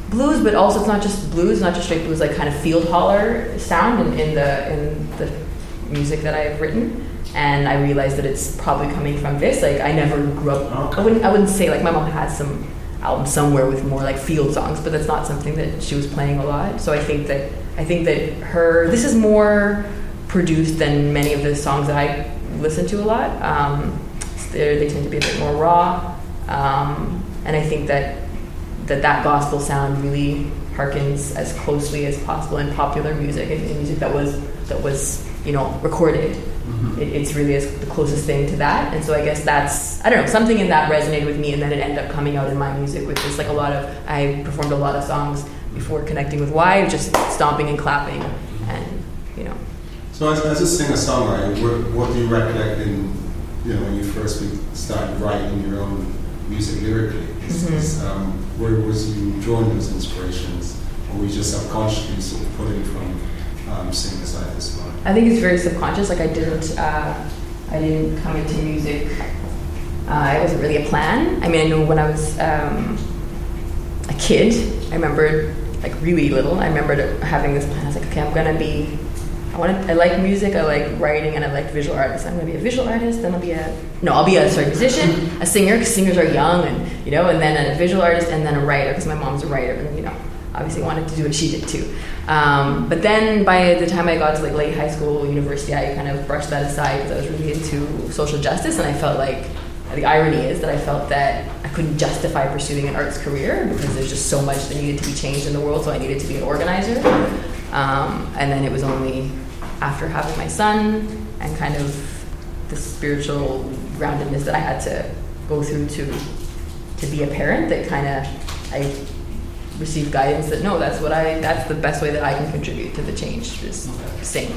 [SPEAKER 4] blues, but also it's not just blues, not just straight blues, like kind of field holler sound in, in the in the music that I've written. And I realized that it's probably coming from this. Like I never grew up.
[SPEAKER 2] Okay.
[SPEAKER 4] I wouldn't. I wouldn't say like my mom had some album somewhere with more like field songs, but that's not something that she was playing a lot. So I think that I think that her. This is more produced than many of the songs that I listen to a lot. Um, they tend to be a bit more raw, um, and I think that that that gospel sound really harkens as closely as possible in popular music and in music that was that was you know recorded. Mm-hmm. It, it's really as the closest thing to that, and so I guess that's I don't know something in that resonated with me, and then it ended up coming out in my music, which is like a lot of I performed a lot of songs before connecting with Y, just stomping and clapping, and you know.
[SPEAKER 2] So as, as a singer-songwriter, what, what do you recollect in you know when you first started writing your own music lyrically? Is,
[SPEAKER 4] Mm-hmm.
[SPEAKER 2] is, um, where was you drawing those inspirations, or were you just subconsciously sort of pulling from um, singers like this one?
[SPEAKER 4] I think it's very subconscious. Like I didn't, uh, I didn't come into music. Uh, it wasn't really a plan. I mean, I know when I was um, a kid, I remember like really little. I remember having this plan. I was like, okay, I'm gonna be. I want. I like music. I like writing, and I like visual artists. I'm gonna be a visual artist. Then I'll be a no. I'll be a sorry musician, a singer, because singers are young, and you know, and then a visual artist, and then a writer, because my mom's a writer, and you know, obviously wanted to do what she did too. Um, but then by the time I got to like late high school, university, I kind of brushed that aside because I was really into social justice, and I felt like the irony is that I felt that I couldn't justify pursuing an arts career because there's just so much that needed to be changed in the world, so I needed to be an organizer. Um, and then it was only after having my son and kind of the spiritual groundedness that I had to go through to to be a parent that kind of I received guidance that no, that's what I that's the best way that I can contribute to the change is sing.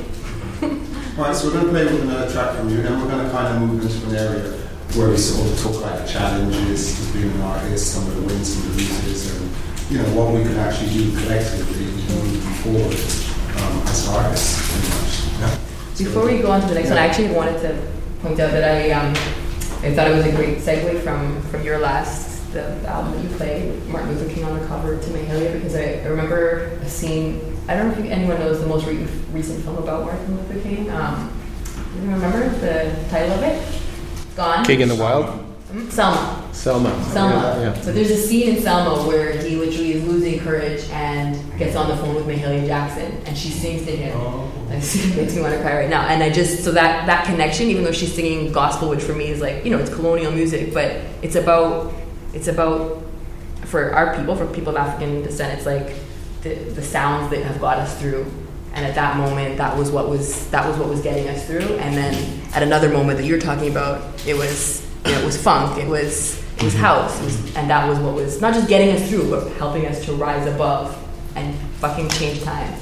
[SPEAKER 2] All right, so we're going to play with another track from you, then we're going to kind of move into an area where we sort of talk about the challenges of being an artist, some of the wins and the losses, and you know what we can actually do collectively moving forward um, as artists. Pretty much. Yeah.
[SPEAKER 4] Before we go on to the next
[SPEAKER 2] Yeah.
[SPEAKER 4] one, I actually wanted to point out that I um, I thought it was a great segue from, from your last the album that you played, Martin Luther King on the cover, to Mahalia, because I, I remember a scene. I don't know if you, anyone knows the most re- recent film about Martin Luther King. Um, do you remember the title of it? Gone.
[SPEAKER 3] King in the Wild?
[SPEAKER 4] Mm, Selma.
[SPEAKER 3] Selma.
[SPEAKER 4] Selma.
[SPEAKER 3] Yeah, yeah.
[SPEAKER 4] So there's a scene in Selma where he literally is losing courage and gets on the phone with Mahalia Jackson, and she sings to him.
[SPEAKER 2] Oh.
[SPEAKER 4] It makes me want to cry right now. And I just, so that, that connection, even though she's singing gospel, which for me is like, you know, it's colonial music, but it's about, it's about, for our people, for people of African descent, it's like the, the sounds that have got us through. And at that moment, that was what was, that was what was getting us through. And then at another moment that you're talking about, it was, you know, it was funk, it was, it was house, it was, and that was what was not just getting us through, but helping us to rise above and fucking change time.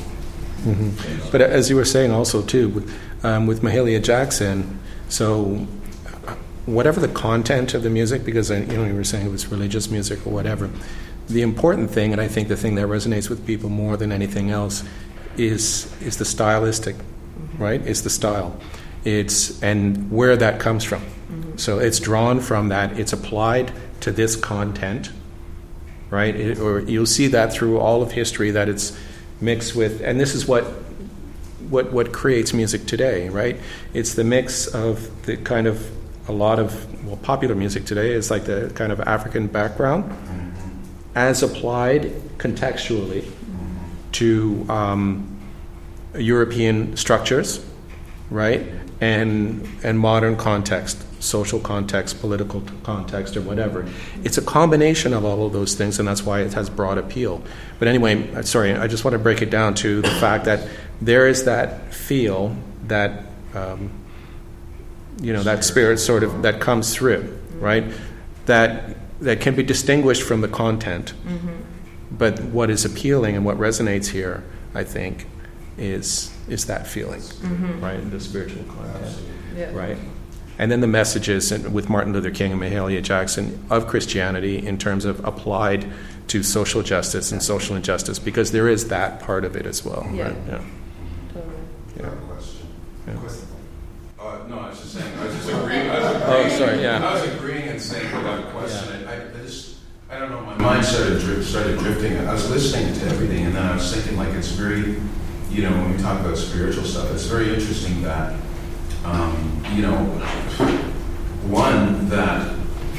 [SPEAKER 3] Mm-hmm. But as you were saying also too, with, um, with Mahalia Jackson, so whatever the content of the music, because you know you were saying it was religious music or whatever, the important thing, and I think the thing that resonates with people more than anything else, is is the stylistic, right? It's the style, it's and where that comes from. Mm-hmm. So it's drawn from that. It's applied to this content, right? It, or you'll see that through all of history that it's mixed with, and this is what what what creates music today, right? It's the mix of the kind of a lot of well popular music today is like the kind of African background mm-hmm. as applied contextually mm-hmm. to um, European structures, right? And and modern context, social context, political context, or whatever. It's a combination of all of those things, and that's why it has broad appeal. But anyway, sorry, I just want to break it down to the fact that there is that feel, that um, you know, that spirit sort of that comes through, right? That that can be distinguished from the content. Mm-hmm. But what is appealing and what resonates here, I think, is is that feeling, mm-hmm. right? The spiritual content, yeah. right? And then the messages with Martin Luther King and Mahalia Jackson of Christianity in terms of applied to social justice and social injustice, because there is that part of it as well.
[SPEAKER 4] Yeah.
[SPEAKER 3] Right? Yeah.
[SPEAKER 4] Totally.
[SPEAKER 7] I have a question.
[SPEAKER 3] Yeah.
[SPEAKER 7] Question. Uh, no, I was just saying. I was just agreeing. I was agreeing
[SPEAKER 3] Oh, sorry. Yeah.
[SPEAKER 7] I was agreeing and saying without a question.
[SPEAKER 3] Yeah.
[SPEAKER 7] I, I just I don't know, my mind started dri- started drifting. I was listening to everything, and then I was thinking, like, it's very, you know, when we talk about spiritual stuff, it's very interesting that, um, you know, one, that,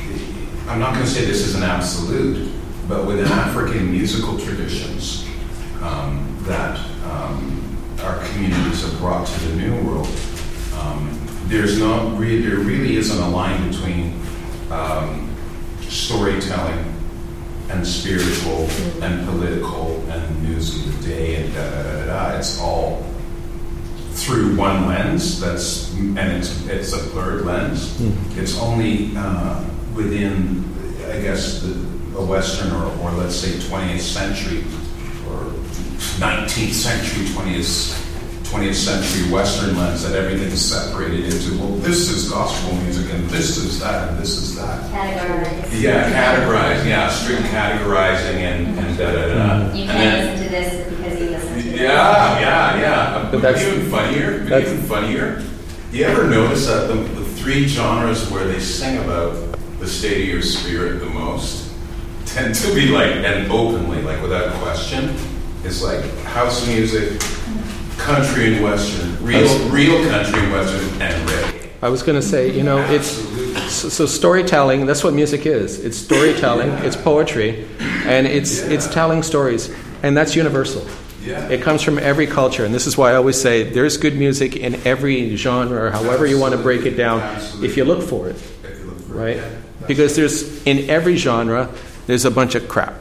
[SPEAKER 7] I'm not going to say this is an absolute, but within African musical traditions um, that um, our communities have brought to the New World, um, there's not really, there really isn't a line between um, storytelling and spiritual and political and news of the day and da da da da. It's all through one lens. That's and it's it's a blurred lens. Mm. It's only uh, within, I guess, the, a Western or, or let's say twentieth century or nineteenth century, twentieth twentieth century Western lens that everything's separated into, well, this is gospel music and this is that and this is that.
[SPEAKER 1] Categorized.
[SPEAKER 7] Yeah, categorize, yeah, strict categorizing and, and da da da.
[SPEAKER 1] You
[SPEAKER 7] And
[SPEAKER 1] can't
[SPEAKER 7] then-
[SPEAKER 1] listen to this because you listen to this.
[SPEAKER 7] Yeah, yeah, yeah.
[SPEAKER 3] But that's-
[SPEAKER 7] even funnier,
[SPEAKER 3] that's-
[SPEAKER 7] even funnier. You ever notice that the, the three genres where they sing about the state of your spirit the most tend to be like, and openly, like without question, is like house music, country and western, real, real country and western, and reggae.
[SPEAKER 3] I was going to say, you know, it's so, so storytelling. That's what music is. It's storytelling.
[SPEAKER 7] Yeah.
[SPEAKER 3] It's poetry, and it's
[SPEAKER 7] Yeah.
[SPEAKER 3] it's telling stories, and that's universal.
[SPEAKER 7] Yeah.
[SPEAKER 3] It comes from every culture, and this is why I always say there's good music in every genre, or however you want to break it down,
[SPEAKER 7] Absolutely.
[SPEAKER 3] if you look for it,
[SPEAKER 7] If you look for it,
[SPEAKER 3] right?
[SPEAKER 7] yeah.
[SPEAKER 3] Because there's in every genre there's a bunch of crap.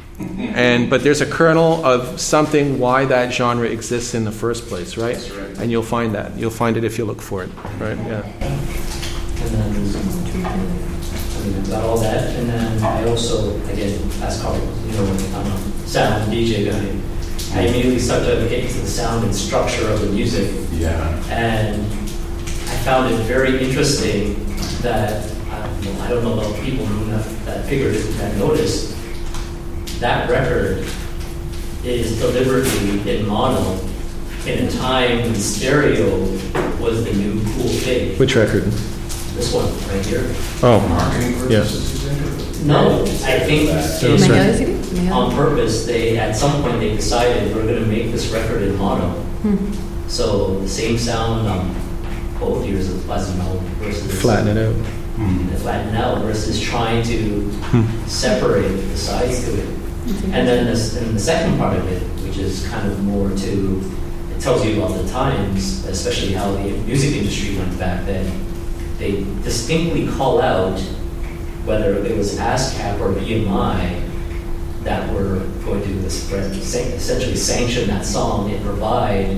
[SPEAKER 3] And but there's a kernel of something why that genre exists in the first place, right?
[SPEAKER 7] That's right.
[SPEAKER 3] And you'll find that. You'll find it if you look for it, right? Yeah.
[SPEAKER 6] And then, I mean, I've got all that. And then I also, again, as Carl, you know, I'm a sound D J guy. I immediately started to get into the sound and structure of the music.
[SPEAKER 7] Yeah.
[SPEAKER 6] And I found it very interesting that, I don't know, I don't know about people who have, that figured it, that noticed, that record is deliberately in mono in a time when stereo was the new cool thing.
[SPEAKER 3] Which record?
[SPEAKER 6] This one right here.
[SPEAKER 3] Oh,
[SPEAKER 7] Marketing purposes.
[SPEAKER 6] No, I think
[SPEAKER 3] So
[SPEAKER 6] in-
[SPEAKER 3] sorry.
[SPEAKER 4] Mega C D? Mega?
[SPEAKER 6] on purpose, they at some point they decided we're going to make this record in mono.
[SPEAKER 4] Hmm.
[SPEAKER 6] So the same sound on both ears of Plasmo versus
[SPEAKER 3] Flatten it out.
[SPEAKER 7] Hmm.
[SPEAKER 6] the flatten out versus trying to separate the sides to it. And then this, and the second part of it, which is kind of more to, it tells you about the times, especially how the music industry went back then. They distinctly call out whether it was ASCAP or B M I that were going to essentially sanction that song and provide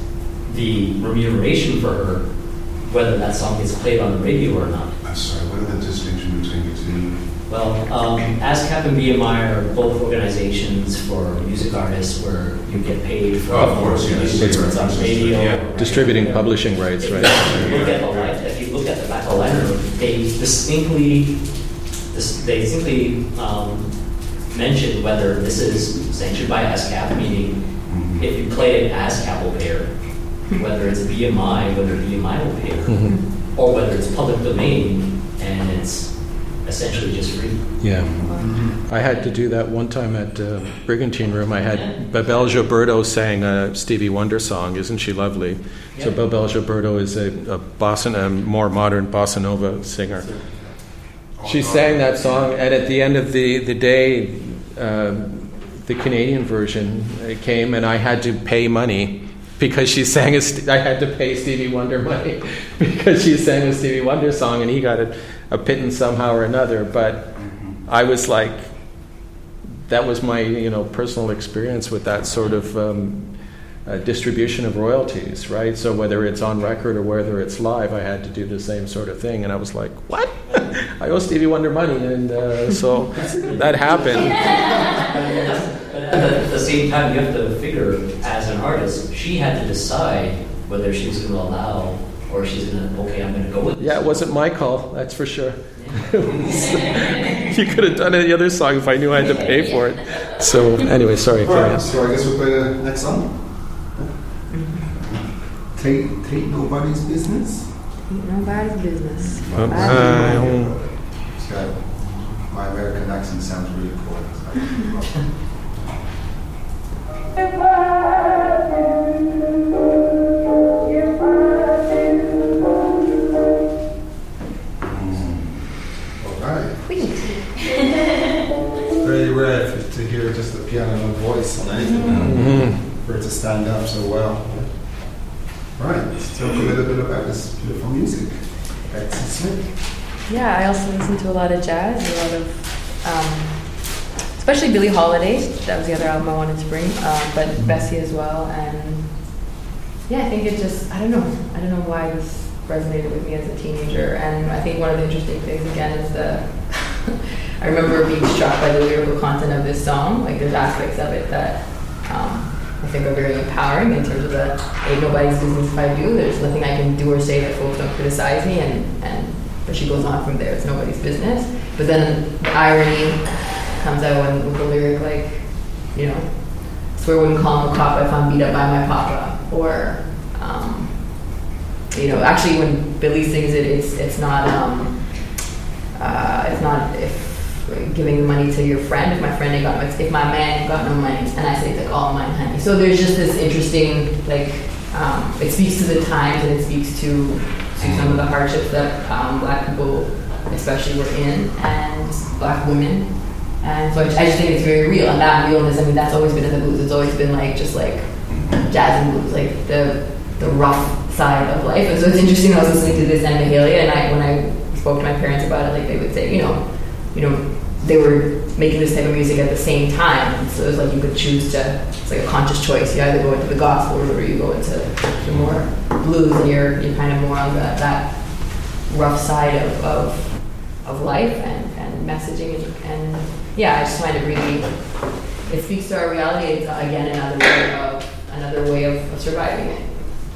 [SPEAKER 6] the remuneration for her, whether that song gets played on the radio or not.
[SPEAKER 7] I'm sorry, what are the distinction between the two?
[SPEAKER 6] Well, um, ASCAP and B M I are both organizations for music artists where you get paid for
[SPEAKER 7] Oh, of course, yes.
[SPEAKER 6] whether it's on radio.
[SPEAKER 7] Yeah.
[SPEAKER 6] or-
[SPEAKER 3] Distributing publishing rights, right?
[SPEAKER 6] If you look at the line, if you look at the back of the liner, they distinctly, this- they distinctly um, mention whether this is sanctioned by ASCAP, meaning
[SPEAKER 7] Mhm.
[SPEAKER 6] if you play it, ASCAP will pay her, whether it's B M I, whether B M I will pay her,
[SPEAKER 3] Mhm.
[SPEAKER 6] or whether it's public domain and it's essentially just free.
[SPEAKER 3] Yeah. I had to do that one time at uh, Brigantine Room. I had Babel Gilberto sang a Stevie Wonder song, Isn't She Lovely? So
[SPEAKER 6] Yeah.
[SPEAKER 3] Babel Gilberto is a, a, bossa, a more modern bossa nova singer. She sang that song, and at the end of the, the day, um, the Canadian version uh, came, and I had to pay money because she sang a St- I had to pay Stevie Wonder money because she sang a Stevie Wonder song, and he got a, a pittance somehow or another. But I was like, that was my you know personal experience with that sort of um, uh, distribution of royalties, right? So whether it's on record or whether it's live, I had to do the same sort of thing, and I was like, what? I owe Stevie Wonder money, and uh, so that happened.
[SPEAKER 6] But at the same time, you have to figure, as an artist, she had to decide whether she was going to allow or she's going to, okay, I'm going to go with this.
[SPEAKER 3] Yeah, it wasn't my call, that's for sure. You could have done any other song if I knew I had to pay for it. So anyway, sorry.
[SPEAKER 2] All
[SPEAKER 3] carry
[SPEAKER 2] right,
[SPEAKER 3] on.
[SPEAKER 2] so I guess we'll play the next song. Take, take nobody's business.
[SPEAKER 4] Ain't nobody's business.
[SPEAKER 3] Uh,
[SPEAKER 2] Scott. my American accent sounds really cool. Very rare for, to hear just the piano and voice on anything, mm-hmm. for it to stand up so well. Right, let's talk a little bit about this beautiful music. Betsy Smith.
[SPEAKER 4] Yeah, I also listen to a lot of jazz, a lot of, um, especially Billie Holiday. That was the other album I wanted to bring, um, but mm-hmm. Bessie as well. And yeah, I think it just, I don't know, I don't know why this resonated with me as a teenager. And I think one of the interesting things, again, is the I remember being struck by the lyrical content of this song. Like, there's aspects of it that um, I think are very empowering in terms of the ain't nobody's business if I do. There's nothing I can do or say that folks don't criticize me, and, and but she goes on from there. It's nobody's business. But then the irony comes out when, with the lyric like, you know, swear wouldn't call him a cop if I'm beat up by my papa. Or, um, you know, actually when Billie sings it, it's it's not. Um, Uh, it's not if giving the money to your friend. If my friend ain't got no, if my man ain't got no money, and I say it's like all mine, honey. So there's just this interesting, like, um, it speaks to the times, and it speaks to, to some of the hardships that um, Black people, especially, were in, and Black women. And so I, I just think it's very real, and that realness. I mean, that's always been in the blues. It's always been like just like jazz and blues, like the the rough side of life. And so it's interesting. I was listening to this and Mahalia, and I when I spoke to my parents about it, like they would say, you know, you know, they were making this type of music at the same time, and so it was like you could choose to. It's like a conscious choice. You either go into the gospel or you go into the more blues, and you're you're kind of more on the, that rough side of of, of life and, and messaging, and, and yeah, I just find it really. It speaks to our reality. It's again another way of another way of, of surviving it,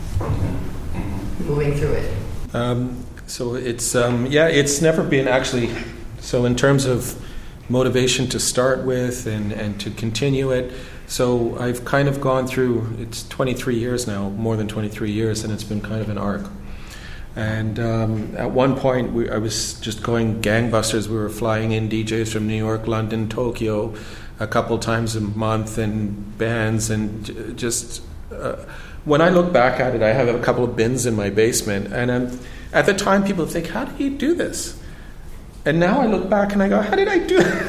[SPEAKER 4] moving through it.
[SPEAKER 3] Um, So it's, um, yeah, it's never been actually, so in terms of motivation to start with and, and to continue it, so I've kind of gone through, it's twenty-three years now, more than twenty-three years, and it's been kind of an arc. And um, at one point, we, I was just going gangbusters. We were flying in D Js from New York, London, Tokyo, a couple times a month, and bands, and j- just, uh, when I look back at it, I have a couple of bins in my basement, and I'm, at the time, people would think, how do you do this? And now I look back and I go, how did I do it?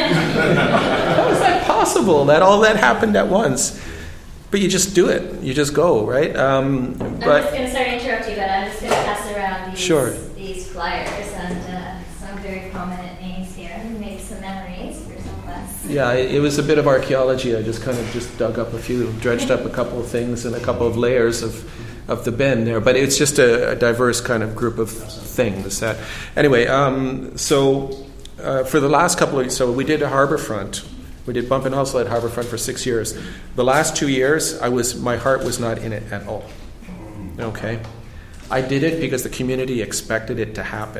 [SPEAKER 3] How is that possible, that all that happened at once? But you just do it. You just go, right? Um,
[SPEAKER 1] I'm
[SPEAKER 3] but
[SPEAKER 1] just going to sorry to interrupt you, but I'm just going to pass around these,
[SPEAKER 3] sure.
[SPEAKER 1] these flyers and uh, some very prominent names here. Maybe some memories for some of us.
[SPEAKER 3] Yeah, it, it was a bit of archaeology. I just kind of just dug up a few, dredged up a couple of things and a couple of layers of of the bin there, but it's just a, a diverse kind of group of things. That anyway. Um, so uh, for the last couple of so we did a Harbourfront, we did Bump and Hustle at Harbourfront for six years. The last two years, I was my heart was not in it at all. Okay, I did it because the community expected it to happen.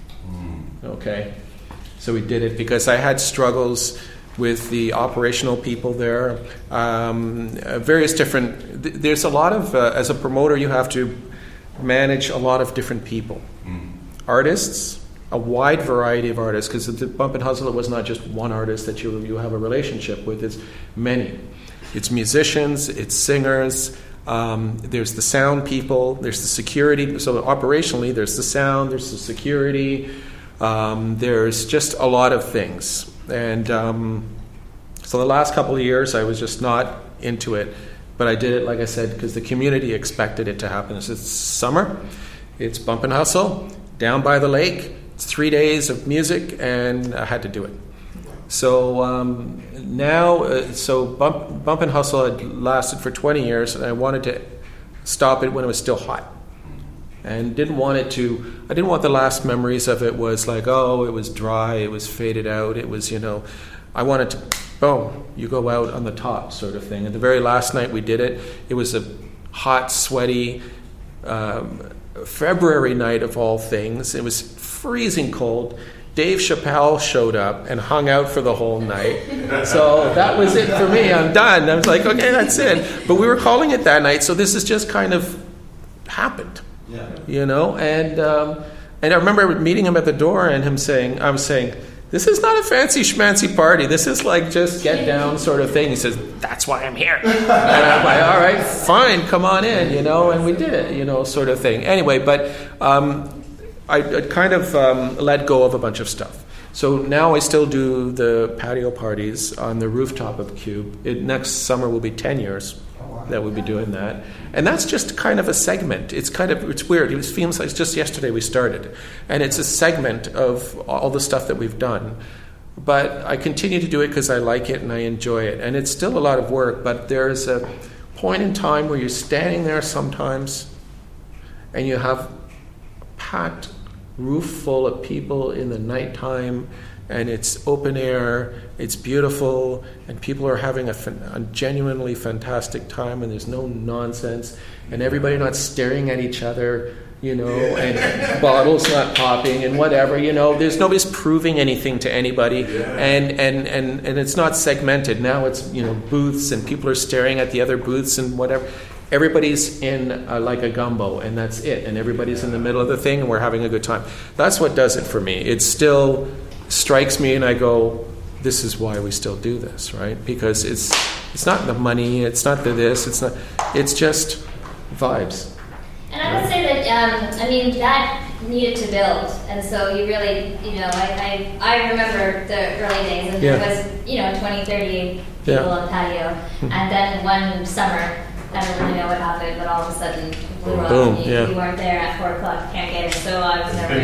[SPEAKER 3] Okay, so we did it because I had struggles with the operational people there, um, uh, various different, th- there's a lot of, uh, as a promoter, you have to manage a lot of different people. Mm. Artists, a wide variety of artists, because the Bump and Hustle was not just one artist that you you have a relationship with, it's many. It's musicians, it's singers, um, there's the sound people, there's the security, so operationally there's the sound, there's the security, um, there's just a lot of things. And um, so the last couple of years, I was just not into it. But I did it, like I said, because the community expected it to happen. It's summer. It's Bump and Hustle, down by the lake. It's three days of music, and I had to do it. So um, now, uh, so Bump, Bump and Hustle had lasted for twenty years, and I wanted to stop it when it was still hot. And didn't want it to, I didn't want the last memories of it was like, oh, it was dry, it was faded out, it was, you know, I wanted to, boom, you go out on the top sort of thing. And the very last night we did it, it was a hot, sweaty um, February night of all things. It was freezing cold. Dave Chappelle showed up and hung out for the whole night. So that was it for me. I'm done. I was like, okay, that's it. But we were calling it that night, so this has just kind of happened. Yeah. You know, and um, and I remember meeting him at the door and him saying, I was saying, this is not a fancy schmancy party. This is like just get down sort of thing. He says, that's why I'm here. And I'm like, all right, fine, come on in, you know, and we did it, you know, sort of thing. Anyway, but um, I, I kind of um, let go of a bunch of stuff. So now I still do the patio parties on the rooftop of Cube. It, next summer will be ten years that we'll be doing that. And that's just kind of a segment. It's kind of, it's weird. It seems like it's just yesterday we started. And it's a segment of all the stuff that we've done. But I continue to do it because I like it and I enjoy it. And it's still a lot of work, but there's a point in time where you're standing there sometimes and you have a packed roof full of people in the nighttime, and it's open air, it's beautiful, and people are having a, a genuinely fantastic time, and there's no nonsense, and everybody not staring at each other, you know, and bottles not popping and whatever, you know. There's nobody's proving anything to anybody, and, and, and, and it's not segmented. Now it's, you know, booths, and people are staring at the other booths and whatever. Everybody's in uh, like a gumbo, and that's it, and everybody's in the middle of the thing, and we're having a good time. That's what does it for me. It still strikes me, and I go, this is why we still do this, right? Because it's it's not the money, it's not the this, it's not, it's just vibes.
[SPEAKER 1] And I would say that, um, I mean, that needed to build, and so you really, you know, I I, I remember the early days, and
[SPEAKER 3] Yeah.
[SPEAKER 1] there was, you know, twenty, thirty people
[SPEAKER 3] Yeah.
[SPEAKER 1] on the patio, and then one summer, I don't really know what happened, but all of a sudden, we were
[SPEAKER 3] Boom,
[SPEAKER 1] all, you,
[SPEAKER 3] yeah.
[SPEAKER 1] you weren't there at four o'clock, can't get it, so I was never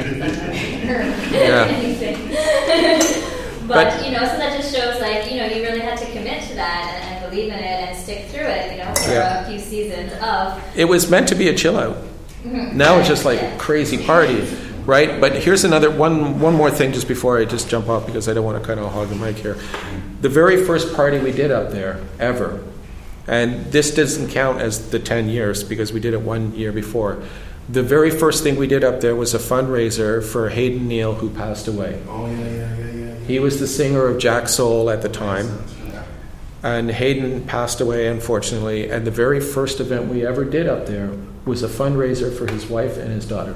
[SPEAKER 3] Yeah.
[SPEAKER 1] anything. but,
[SPEAKER 3] But-
[SPEAKER 1] you know, so that just shows, like, you know, you really had to commit to that and, and believe in it and stick through it, you know, for
[SPEAKER 3] Yeah.
[SPEAKER 1] a few seasons of.
[SPEAKER 3] It was meant to be a chill out.
[SPEAKER 1] Mhm.
[SPEAKER 3] Now it's just like
[SPEAKER 1] Yeah.
[SPEAKER 3] a crazy party, right? But here's another one one more thing just before I just jump off, because I don't want to kind of hog the mic here. The very first party we did up there ever, and this doesn't count as the ten years because we did it one year before. The very first thing we did up there was a fundraiser for Hayden Neal, who passed away.
[SPEAKER 2] Oh, yeah, yeah, yeah, yeah.
[SPEAKER 3] He was the singer of Jack Soul at the time. And Hayden passed away, unfortunately. And the very first event we ever did up there was a fundraiser for his wife and his daughter.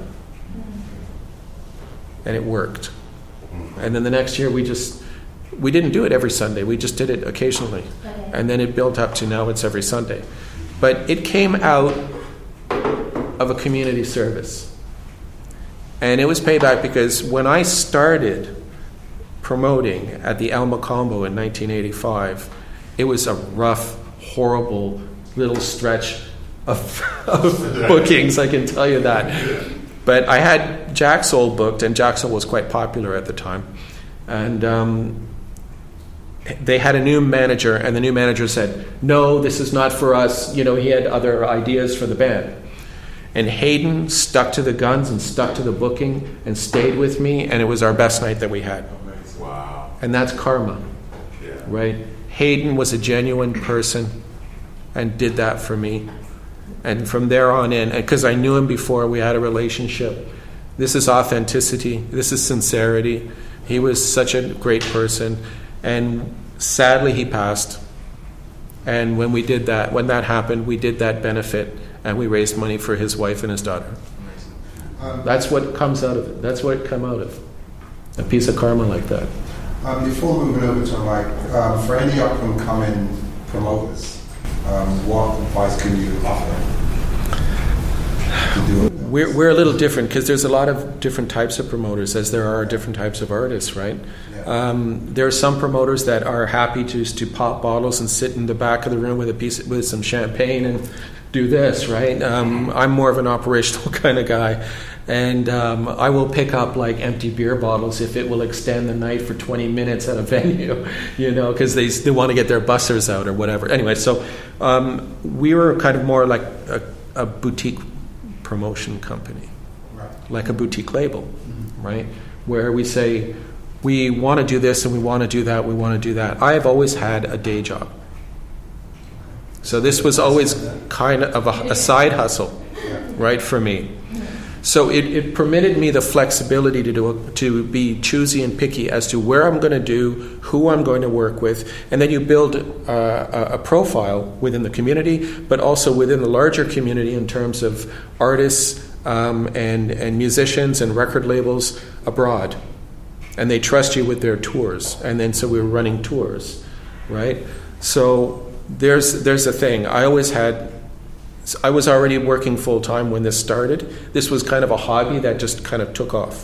[SPEAKER 3] And it worked. And then the next year we just, we didn't do it every Sunday. We just did it occasionally.
[SPEAKER 1] Okay.
[SPEAKER 3] And then it built up to now it's every Sunday. But it came out of a community service. And it was payback because when I started promoting at the El Macombo in nineteen eighty-five, it was a rough, horrible little stretch of, of bookings, I can tell you that. But I had Jack Soul booked, and Jack Soul was quite popular at the time. And um, they had a new manager, and the new manager said, no, this is not for us. You know, he had other ideas for the band. And Hayden stuck to the guns and stuck to the booking and stayed with me, and it was our best night that we had.
[SPEAKER 7] Wow.
[SPEAKER 3] And that's karma,
[SPEAKER 7] Yeah.
[SPEAKER 3] right? Hayden was a genuine person and did that for me. And from there on in, because I knew him before, we had a relationship. This is authenticity. This is sincerity. He was such a great person. And sadly, he passed. And when we did that, when that happened, we did that benefit, and we raised money for his wife and his daughter.
[SPEAKER 2] Um,
[SPEAKER 3] That's what comes out of it. That's what it come out of. A piece of karma like that.
[SPEAKER 2] Um, before moving over to Mike, um, for any up and coming promoters, um, what advice can you offer to do it?
[SPEAKER 3] We're, we're a little different because there's a lot of different types of promoters, as there are different types of artists, right?
[SPEAKER 2] Yeah.
[SPEAKER 3] Um, there are some promoters that are happy just to pop bottles and sit in the back of the room with a piece with some champagne and do this, right? Um, I'm more of an operational kind of guy. And um, I will pick up like empty beer bottles if it will extend the night for twenty minutes at a venue, you know, because they, they want to get their bussers out or whatever. Anyway, so um, we were kind of more like a, a boutique promotion company,
[SPEAKER 2] Right.
[SPEAKER 3] like a boutique label, right? Where we say, we want to do this and we want to do that, we want to do that. I have always had a day job. So this was always kind of a, a side hustle, right, for me. So it, it permitted me the flexibility to do to be choosy and picky as to where I'm going to do, who I'm going to work with, and then you build uh, a, a profile within the community, but also within the larger community in terms of artists um, and and musicians and record labels abroad. and they trust you with their tours. And then so we were running tours, right? So there's there's a thing. I always had, I was already working full time when this started. This was kind of a hobby that just kind of took off.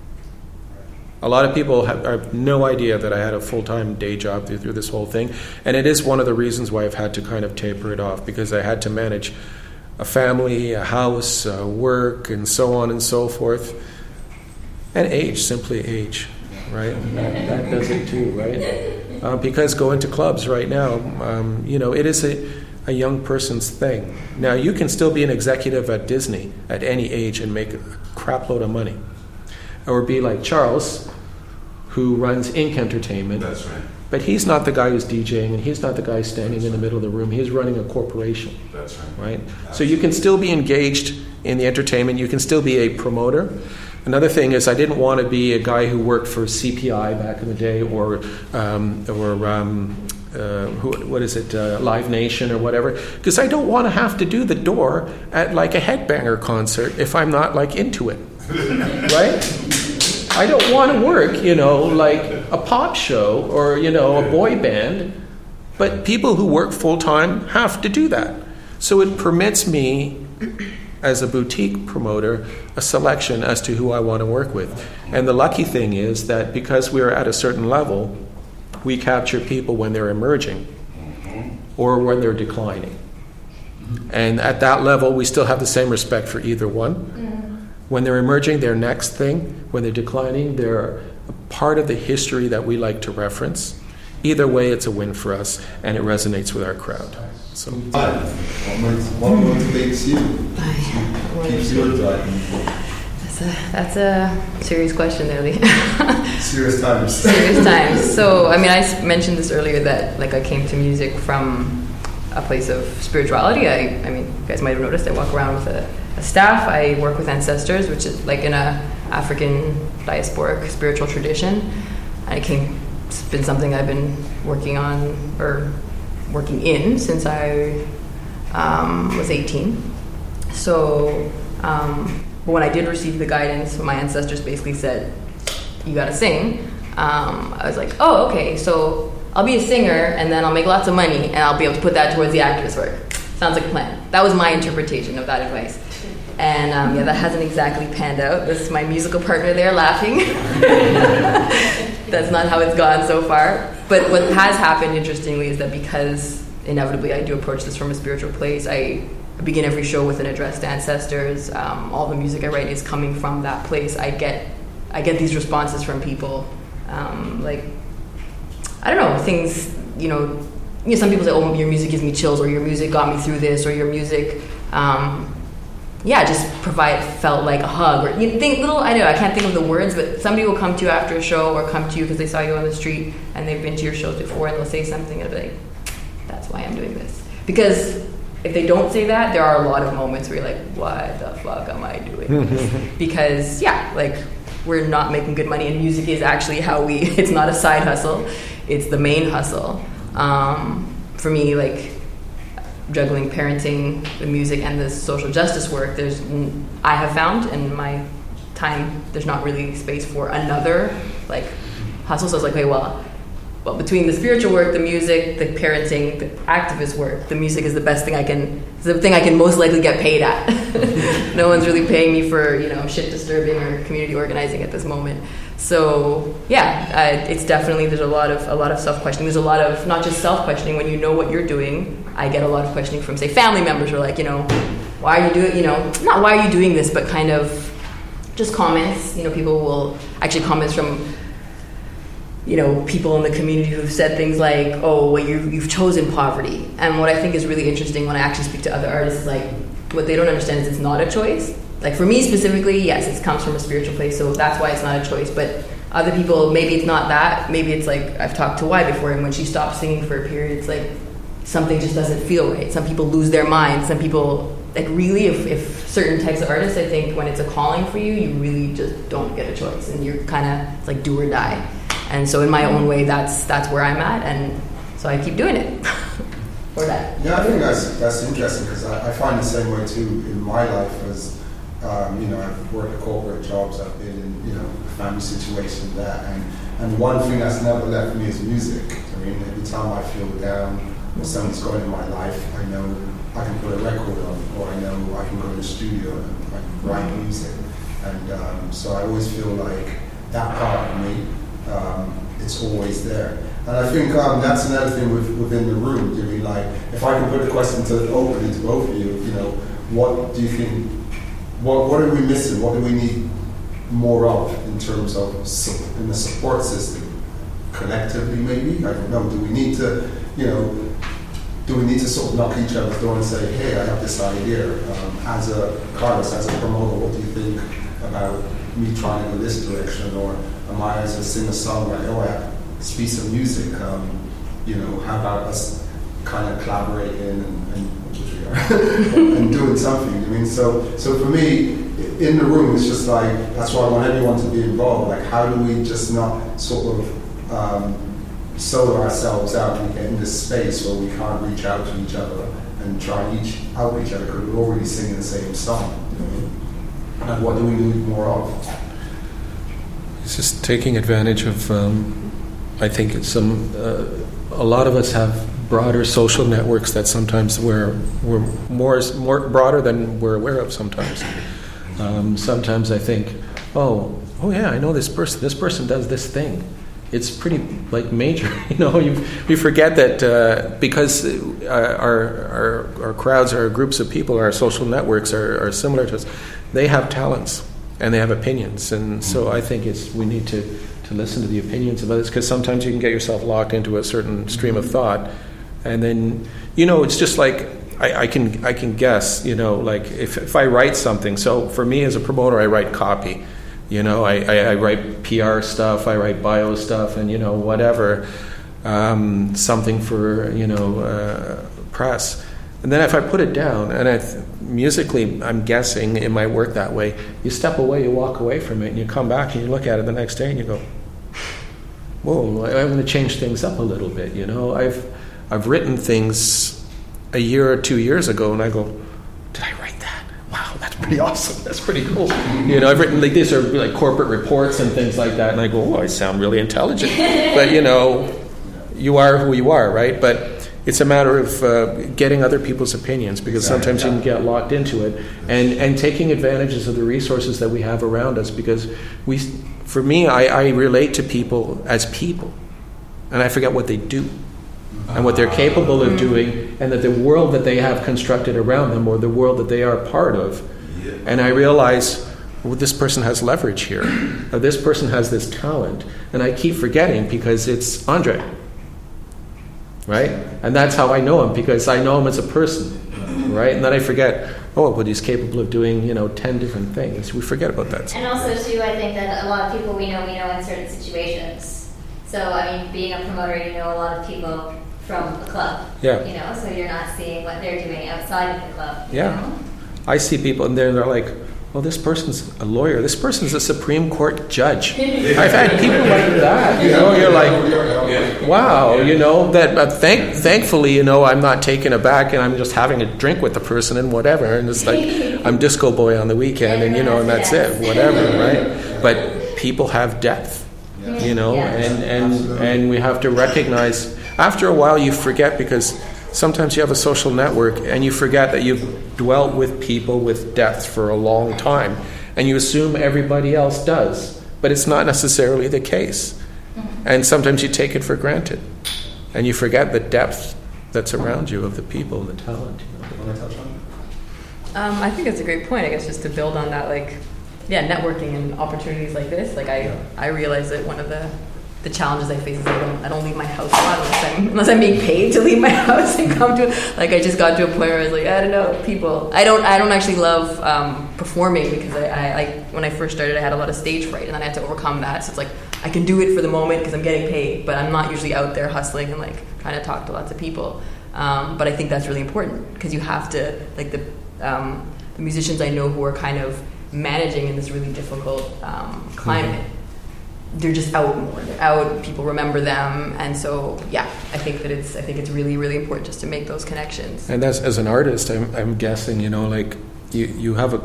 [SPEAKER 3] A lot of people have, have no idea that I had a full-time day job through, through this whole thing. And it is one of the reasons why I've had to kind of taper it off, because I had to manage a family, a house, uh, work, and so on and so forth. And age, simply age, right? That, that does it too, right? Uh, because going to clubs right now, um, you know, it is a, a young person's thing. Now, you can still be an executive at Disney at any age and make a crap load of money. Or be like Charles, who runs Ink Entertainment.
[SPEAKER 7] That's right.
[SPEAKER 3] But he's not the guy who's DJing, and he's not the guy standing in the middle of the room. He's running a corporation.
[SPEAKER 7] That's right.
[SPEAKER 3] Right? So you can still be engaged in the entertainment. You can still be a promoter. Another thing is I didn't want to be a guy who worked for C P I back in the day, or um, or um, uh, who, what is it, uh, Live Nation or whatever, because I don't want to have to do the door at like a Headbanger concert if I'm not like into it. Right? I don't want to work, you know, like a pop show or, you know, a boy band. But people who work full-time have to do that. So it permits me, as a boutique promoter, a selection as to who I want to work with. And the lucky thing is that because we're at a certain level, we capture people when they're emerging or when they're declining. And at that level, we still have the same respect for either one. When they're emerging, they're next thing. When they're declining, they're a part of the history that we like to reference. Either way, it's a win for us, and it resonates with our crowd. So,
[SPEAKER 2] What what motivates you? Keeps you driving.
[SPEAKER 4] That's a, that's a serious question, really.
[SPEAKER 2] Serious times.
[SPEAKER 4] Serious times. So, I mean, I s- mentioned this earlier that, like, I came to music from a place of spirituality. I, I mean, you guys might have noticed I walk around with a, a staff. I work with ancestors, which is like in a African diasporic spiritual tradition. I came. It's been something I've been working on or working in since I um, was eighteen. So, um, but when I did receive the guidance, my ancestors basically said, "You got to sing." Um, I was like, "Oh, okay. So I'll be a singer, and then I'll make lots of money, and I'll be able to put that towards the activist work." Sounds like a plan. That was my interpretation of that advice. And um, yeah, that hasn't exactly panned out. This is my musical partner there laughing. That's not how it's gone so far. But what has happened, interestingly, is that because inevitably I do approach this from a spiritual place, I begin every show with an address to ancestors. Um, all the music I write is coming from that place. I get, I get these responses from people, um, like, I don't know, things, you know, you know, some people say, "Oh, your music gives me chills," or "Your music got me through this," or "Your music." Um, Yeah, just provide felt like a hug, or you think little. I know I can't think of the words, but somebody will come to you after a show, or come to you because they saw you on the street and they've been to your shows before, and they'll say something and they'll be like, "That's why I'm doing this." Because if they don't say that, there are a lot of moments where you're like, "What the fuck am I doing?" Because yeah, like we're not making good money, and music is actually how we. It's not a side hustle; it's the main hustle. Um, for me, like. Juggling parenting, the music, and the social justice work, there's I have found in my time there's not really space for another like hustle. So I was like, okay, well, well between the spiritual work, the music, the parenting, the activist work, the music is the best thing I can. It's the thing I can most likely get paid at. No one's really paying me for you know shit disturbing or community organizing at this moment. So yeah, uh, it's definitely there's a lot of a lot of self questioning. There's a lot of not just self questioning when you know what you're doing. I get a lot of questioning from say family members who are like, you know, why are you doing, you know, not why are you doing this, but kind of just comments. You know, people will actually comments from, you know, people in the community who've said things like, oh, well, you you've chosen poverty. And what I think is really interesting when I actually speak to other artists is like what they don't understand is it's not a choice. Like for me specifically, yes, it comes from a spiritual place, so that's why it's not a choice. But other people, maybe it's not that. Maybe it's like I've talked to Y before, and when she stops singing for a period, it's like something just doesn't feel right. Some people lose their mind. Some people, like really, if, if certain types of artists, I think when it's a calling for you, you really just don't get a choice, and you're kind of like do or die. And so in my own way, that's that's where I'm at, and so I keep doing it. Or that.
[SPEAKER 2] Yeah, I think that's that's interesting because I, I find the same way too in my life as Um, you know, I've worked at corporate jobs, I've been in, you know, a family situation that, and, and one thing that's never left me is music. I mean, every time I feel down or something's going in my life, I know I can put a record on, or I know I can go to the studio and I can write music. And um, so I always feel like that part of me, um, it's always there. And I think um, that's another thing with, within the room. I mean, like, if I can put the question to openly to both of you, you know, what do you think? What what are we missing? What do we need more of in terms of su- in the support system, collectively maybe? I don't know. Do we need to, you know, do we need to sort of knock each other's door and say, hey, I have this idea. Um, as a Carlos, as a promoter, what do you think about me trying to go this direction? Or am I as a singer-songwriter? Oh, I have this piece of music. Um, you know, how about us kind of collaborating and, and and doing something. I mean, so so for me, in the room, it's just like, that's why I want everyone to be involved. Like, how do we just not sort of um, solo ourselves out and get in this space where we can't reach out to each other and try and each out each other because we're already singing the same song. Mm-hmm. And what do we need more of?
[SPEAKER 3] It's just taking advantage of, um, I think it's some, uh, a lot of us have broader social networks that sometimes we're, we're more, more broader than we're aware of sometimes. Um, sometimes I think, oh, oh yeah, I know this person. This person does this thing. It's pretty like major, you know. You we forget that uh, because uh, our, our our crowds, our groups of people, our social networks are, are similar to us. They have talents and they have opinions, and so I think it's we need to, to listen to the opinions of others, because sometimes you can get yourself locked into a certain stream of thought. And then, you know, it's just like, I, I can I can guess, you know, like if, if I write something, so for me as a promoter, I write copy. You know, I, I, I write P R stuff, I write bio stuff, and, you know, whatever, um, something for, you know, uh, press. And then if I put it down, and I th- musically, I'm guessing it might work that way, you step away, you walk away from it, and you come back and you look at it the next day and you go, whoa, I'm going to change things up a little bit, you know. I've... I've written things a year or two years ago, and I go, did I write that? Wow, that's pretty awesome. That's pretty cool. You know, I've written, like, these are like corporate reports and things like that, and I go, oh, I sound really intelligent. But, you know, you are who you are, right? But it's a matter of uh, getting other people's opinions, because sometimes you can get locked into it, and, and taking advantages of the resources that we have around us, because we, for me, I, I relate to people as people, and I forget what they do. And what they're capable of doing, and that the world that they have constructed around them, or the world that they are part of. And I realize, well, this person has leverage here, or this person has this talent, and I keep forgetting because it's Andre, right? And that's how I know him, because I know him as a person, right? And then I forget, oh, but he's capable of doing, you know, ten different things. We forget about that.
[SPEAKER 1] And also, too, I think that a lot of people we know, we know in certain situations. So, I mean, being a promoter, you know a lot of people from the club,
[SPEAKER 3] yeah.
[SPEAKER 1] You know, so you're not seeing what they're doing outside of the club.
[SPEAKER 3] Yeah,
[SPEAKER 1] know?
[SPEAKER 3] I see people, and they're, they're like, well, this person's a lawyer. This person's a Supreme Court judge. I've had people like that. You know, you're like, wow. You know that. Uh, thank, thankfully, you know, I'm not taken aback, and I'm just having a drink with the person and whatever. And it's like I'm disco boy on the weekend, and you know, and that's it, whatever, right? But people have depth, you know, and and and we have to recognize. After a while, you forget, because sometimes you have a social network and you forget that you've dwelt with people with depth for a long time, and you assume everybody else does, but it's not necessarily the case. And sometimes you take it for granted, and you forget the depth that's around you of the people, the talent. You know. Want to touch on it?
[SPEAKER 4] Um, I think that's a great point. I guess just to build on that, like, yeah, networking and opportunities like this. Like I, yeah. I realize that one of the the challenges I face is I don't I don't leave my house a lot unless I'm unless I'm being paid to leave my house and come to like I just got to a point where I was like, I don't know, people I don't I don't actually love um, performing, because I, I like when I first started I had a lot of stage fright, and then I had to overcome that. So it's like I can do it for the moment because I'm getting paid, but I'm not usually out there hustling and like trying to talk to lots of people. Um, but I think that's really important, because you have to, like the um, the musicians I know who are kind of managing in this really difficult um, climate. Mm-hmm. They're just out more. They're out. People remember them, and so yeah, I think that it's. I think it's really, really important just to make those connections.
[SPEAKER 3] And as as an artist, I'm I'm guessing, you know, like you you have a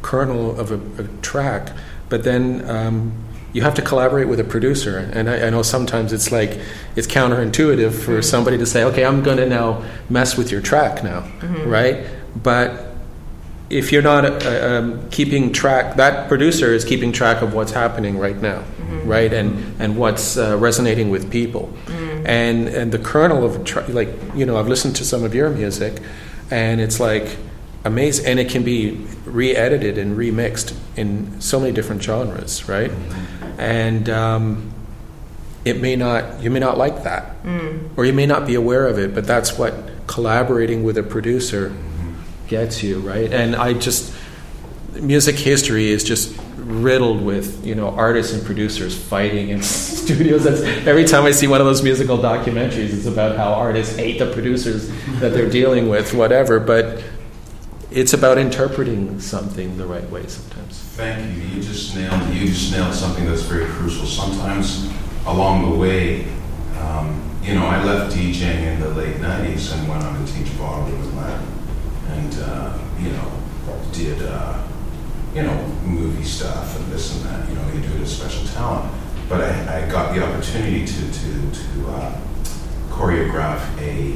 [SPEAKER 3] kernel of a, a track, but then um, you have to collaborate with a producer. And I, I know sometimes it's like it's counterintuitive for mm-hmm. somebody to say, okay, I'm going to now mess with your track now, mm-hmm. right? But if you're not uh, um, keeping track, that producer is keeping track of what's happening right now, mm-hmm. right, and and what's uh, resonating with people, mm-hmm. and and the kernel of tra- like you know I've listened to some of your music, and it's like amazing, and it can be re-edited and remixed in so many different genres, right, mm-hmm. and um, it may not you may not like that, mm. or you may not be aware of it, but that's what collaborating with a producer gets you, right? And I just music history is just riddled with you know artists and producers fighting in studios. That's, every time I see one of those musical documentaries, it's about how artists hate the producers that they're dealing with, whatever. But it's about interpreting something the right way sometimes.
[SPEAKER 7] Thank you. You just nailed you just nailed something that's very crucial. Sometimes along the way, um, you know, I left DJing in the late nineties and went on to teach Broadway with Latin. And, uh, you know, did, uh, you know, movie stuff and this and that, you know, you do it as special talent. But I, I got the opportunity to, to, to uh, choreograph a,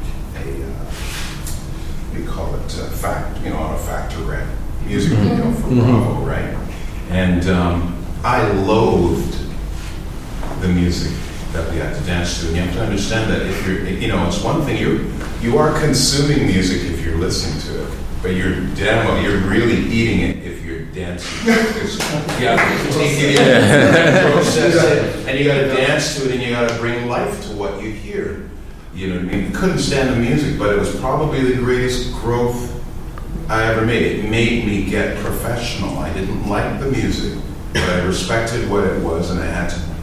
[SPEAKER 7] a uh, what do you call it, uh, fact, you know, on a factor grant music video mm-hmm. for Bravo, mm-hmm. right? And um, I loathed the music that we had to dance to. And you have to understand that if you're, you know, it's one thing, you're, you are consuming music if you're listening to it, but you're damn well, you're really eating it if you're dancing. Because you have to take it in, process it, and you got to dance to it, and you got to bring life to what you hear. You know what I mean? I couldn't stand the music, but it was probably the greatest growth I ever made. It made me get professional. I didn't like the music, but I respected what it was, and I had to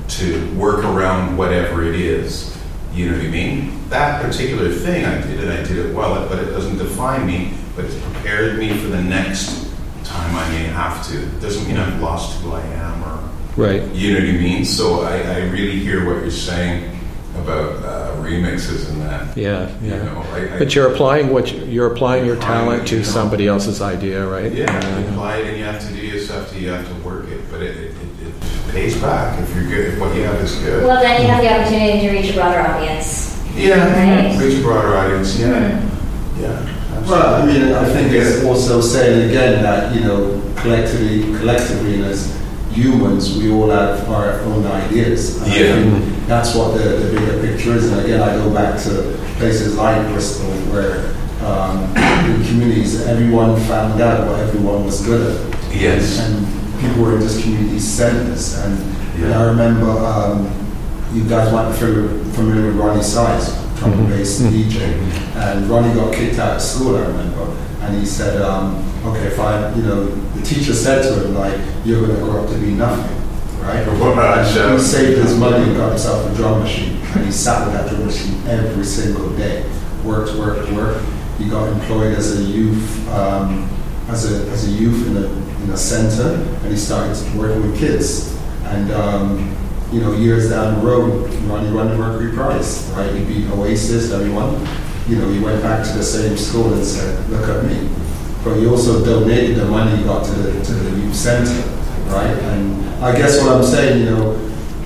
[SPEAKER 7] to work around whatever it is. You know what I mean? That particular thing I did, and I did it well, but it doesn't define me, but it's prepared me for the next time I may have to. It doesn't mean I've lost who I am, or
[SPEAKER 3] right.
[SPEAKER 7] You know what I mean? So I, I really hear what you're saying about uh, remixes and that.
[SPEAKER 3] Yeah, yeah.
[SPEAKER 7] You know, I, I,
[SPEAKER 3] but you're applying what you, you're applying your talent to somebody else's idea, right?
[SPEAKER 7] Yeah, uh, you apply it, and you have to do your stuff. You have to work it, but it, it, it pays back if you're good. If what you have is good.
[SPEAKER 1] Well, then you have the opportunity to reach a broader audience.
[SPEAKER 7] Yeah,
[SPEAKER 1] right?
[SPEAKER 7] reach a broader audience. Yeah,
[SPEAKER 1] mm-hmm.
[SPEAKER 7] yeah. Absolutely.
[SPEAKER 2] Well, I mean, I think it's also saying again that you know, collectively, collectively, and as humans, we all have our own ideas. And
[SPEAKER 7] yeah.
[SPEAKER 2] I think that's what the, the bigger picture is. And again, I go back to places like Bristol, where um, in communities, everyone found out what everyone was good at.
[SPEAKER 7] Yes.
[SPEAKER 2] And people were in just community centers. And,
[SPEAKER 7] yeah.
[SPEAKER 2] and I remember um, you guys might be familiar, familiar with Ronnie Size, trumpet-based mm-hmm. D J. And Ronnie got kicked out of school, I remember. And he said, um, okay, fine, you know, the teacher said to him, like, you're going to grow up to be nothing, right? And he saved his money and got himself a drum machine. And he sat with that drum machine every single day. Worked, worked, worked. He got employed as a youth, um, as a as a youth in a in a center, and he started working with kids. And um, you know, years down the road, Ronnie won the Mercury Prize, right? He beat Oasis, everyone. You know, he went back to the same school and said, look at me. But he also donated the money he got to the, to the youth center, right? And I guess what I'm saying, you know,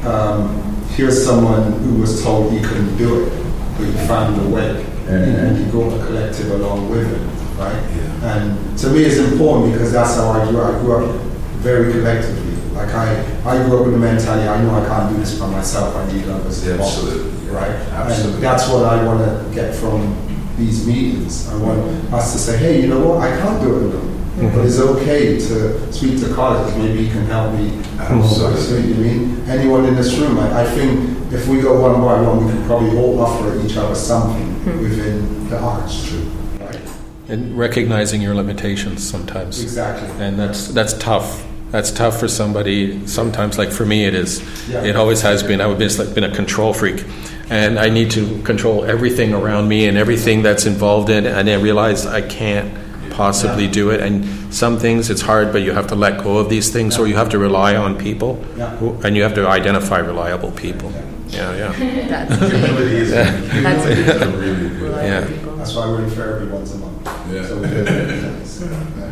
[SPEAKER 2] um, here's someone who was told he couldn't do it, but he found a way, and, and he brought a collective along with him, right? Yeah. And to me it's important because that's how I grew up. I grew up very collectively. Like I, I grew up with the mentality, I know I can't do this by myself, I need others.
[SPEAKER 7] Yeah, absolutely.
[SPEAKER 2] Right?
[SPEAKER 7] Absolutely.
[SPEAKER 2] And that's what I want to get from these meetings. I want us to say, hey, you know what, I can't do it alone. Mm-hmm. But it's okay to speak to colleagues, maybe he can help me.
[SPEAKER 7] Absolutely.
[SPEAKER 2] So, you mean? Anyone in this room, I, I think if we go one by one, we can probably all offer each other something mm-hmm. within the arts. True. Right?
[SPEAKER 3] And recognizing your limitations sometimes.
[SPEAKER 2] Exactly.
[SPEAKER 3] And that's that's tough. That's tough for somebody. Sometimes, like for me, it is.
[SPEAKER 2] Yeah.
[SPEAKER 3] It always has been. I've been, like, been a control freak, and I need to control everything around me and everything that's involved in it. And I realize I can't possibly
[SPEAKER 2] yeah. do
[SPEAKER 3] it. And some things it's hard, but you have to let go of these things, yeah. or you have to rely on people,
[SPEAKER 2] yeah.
[SPEAKER 3] who, and you have to identify reliable people. Yeah, yeah.
[SPEAKER 4] That's
[SPEAKER 7] Humility is
[SPEAKER 4] That's
[SPEAKER 7] really good.
[SPEAKER 3] Yeah.
[SPEAKER 2] That's why we're in Fairview once a month.
[SPEAKER 7] Yeah.
[SPEAKER 2] So we did it. So,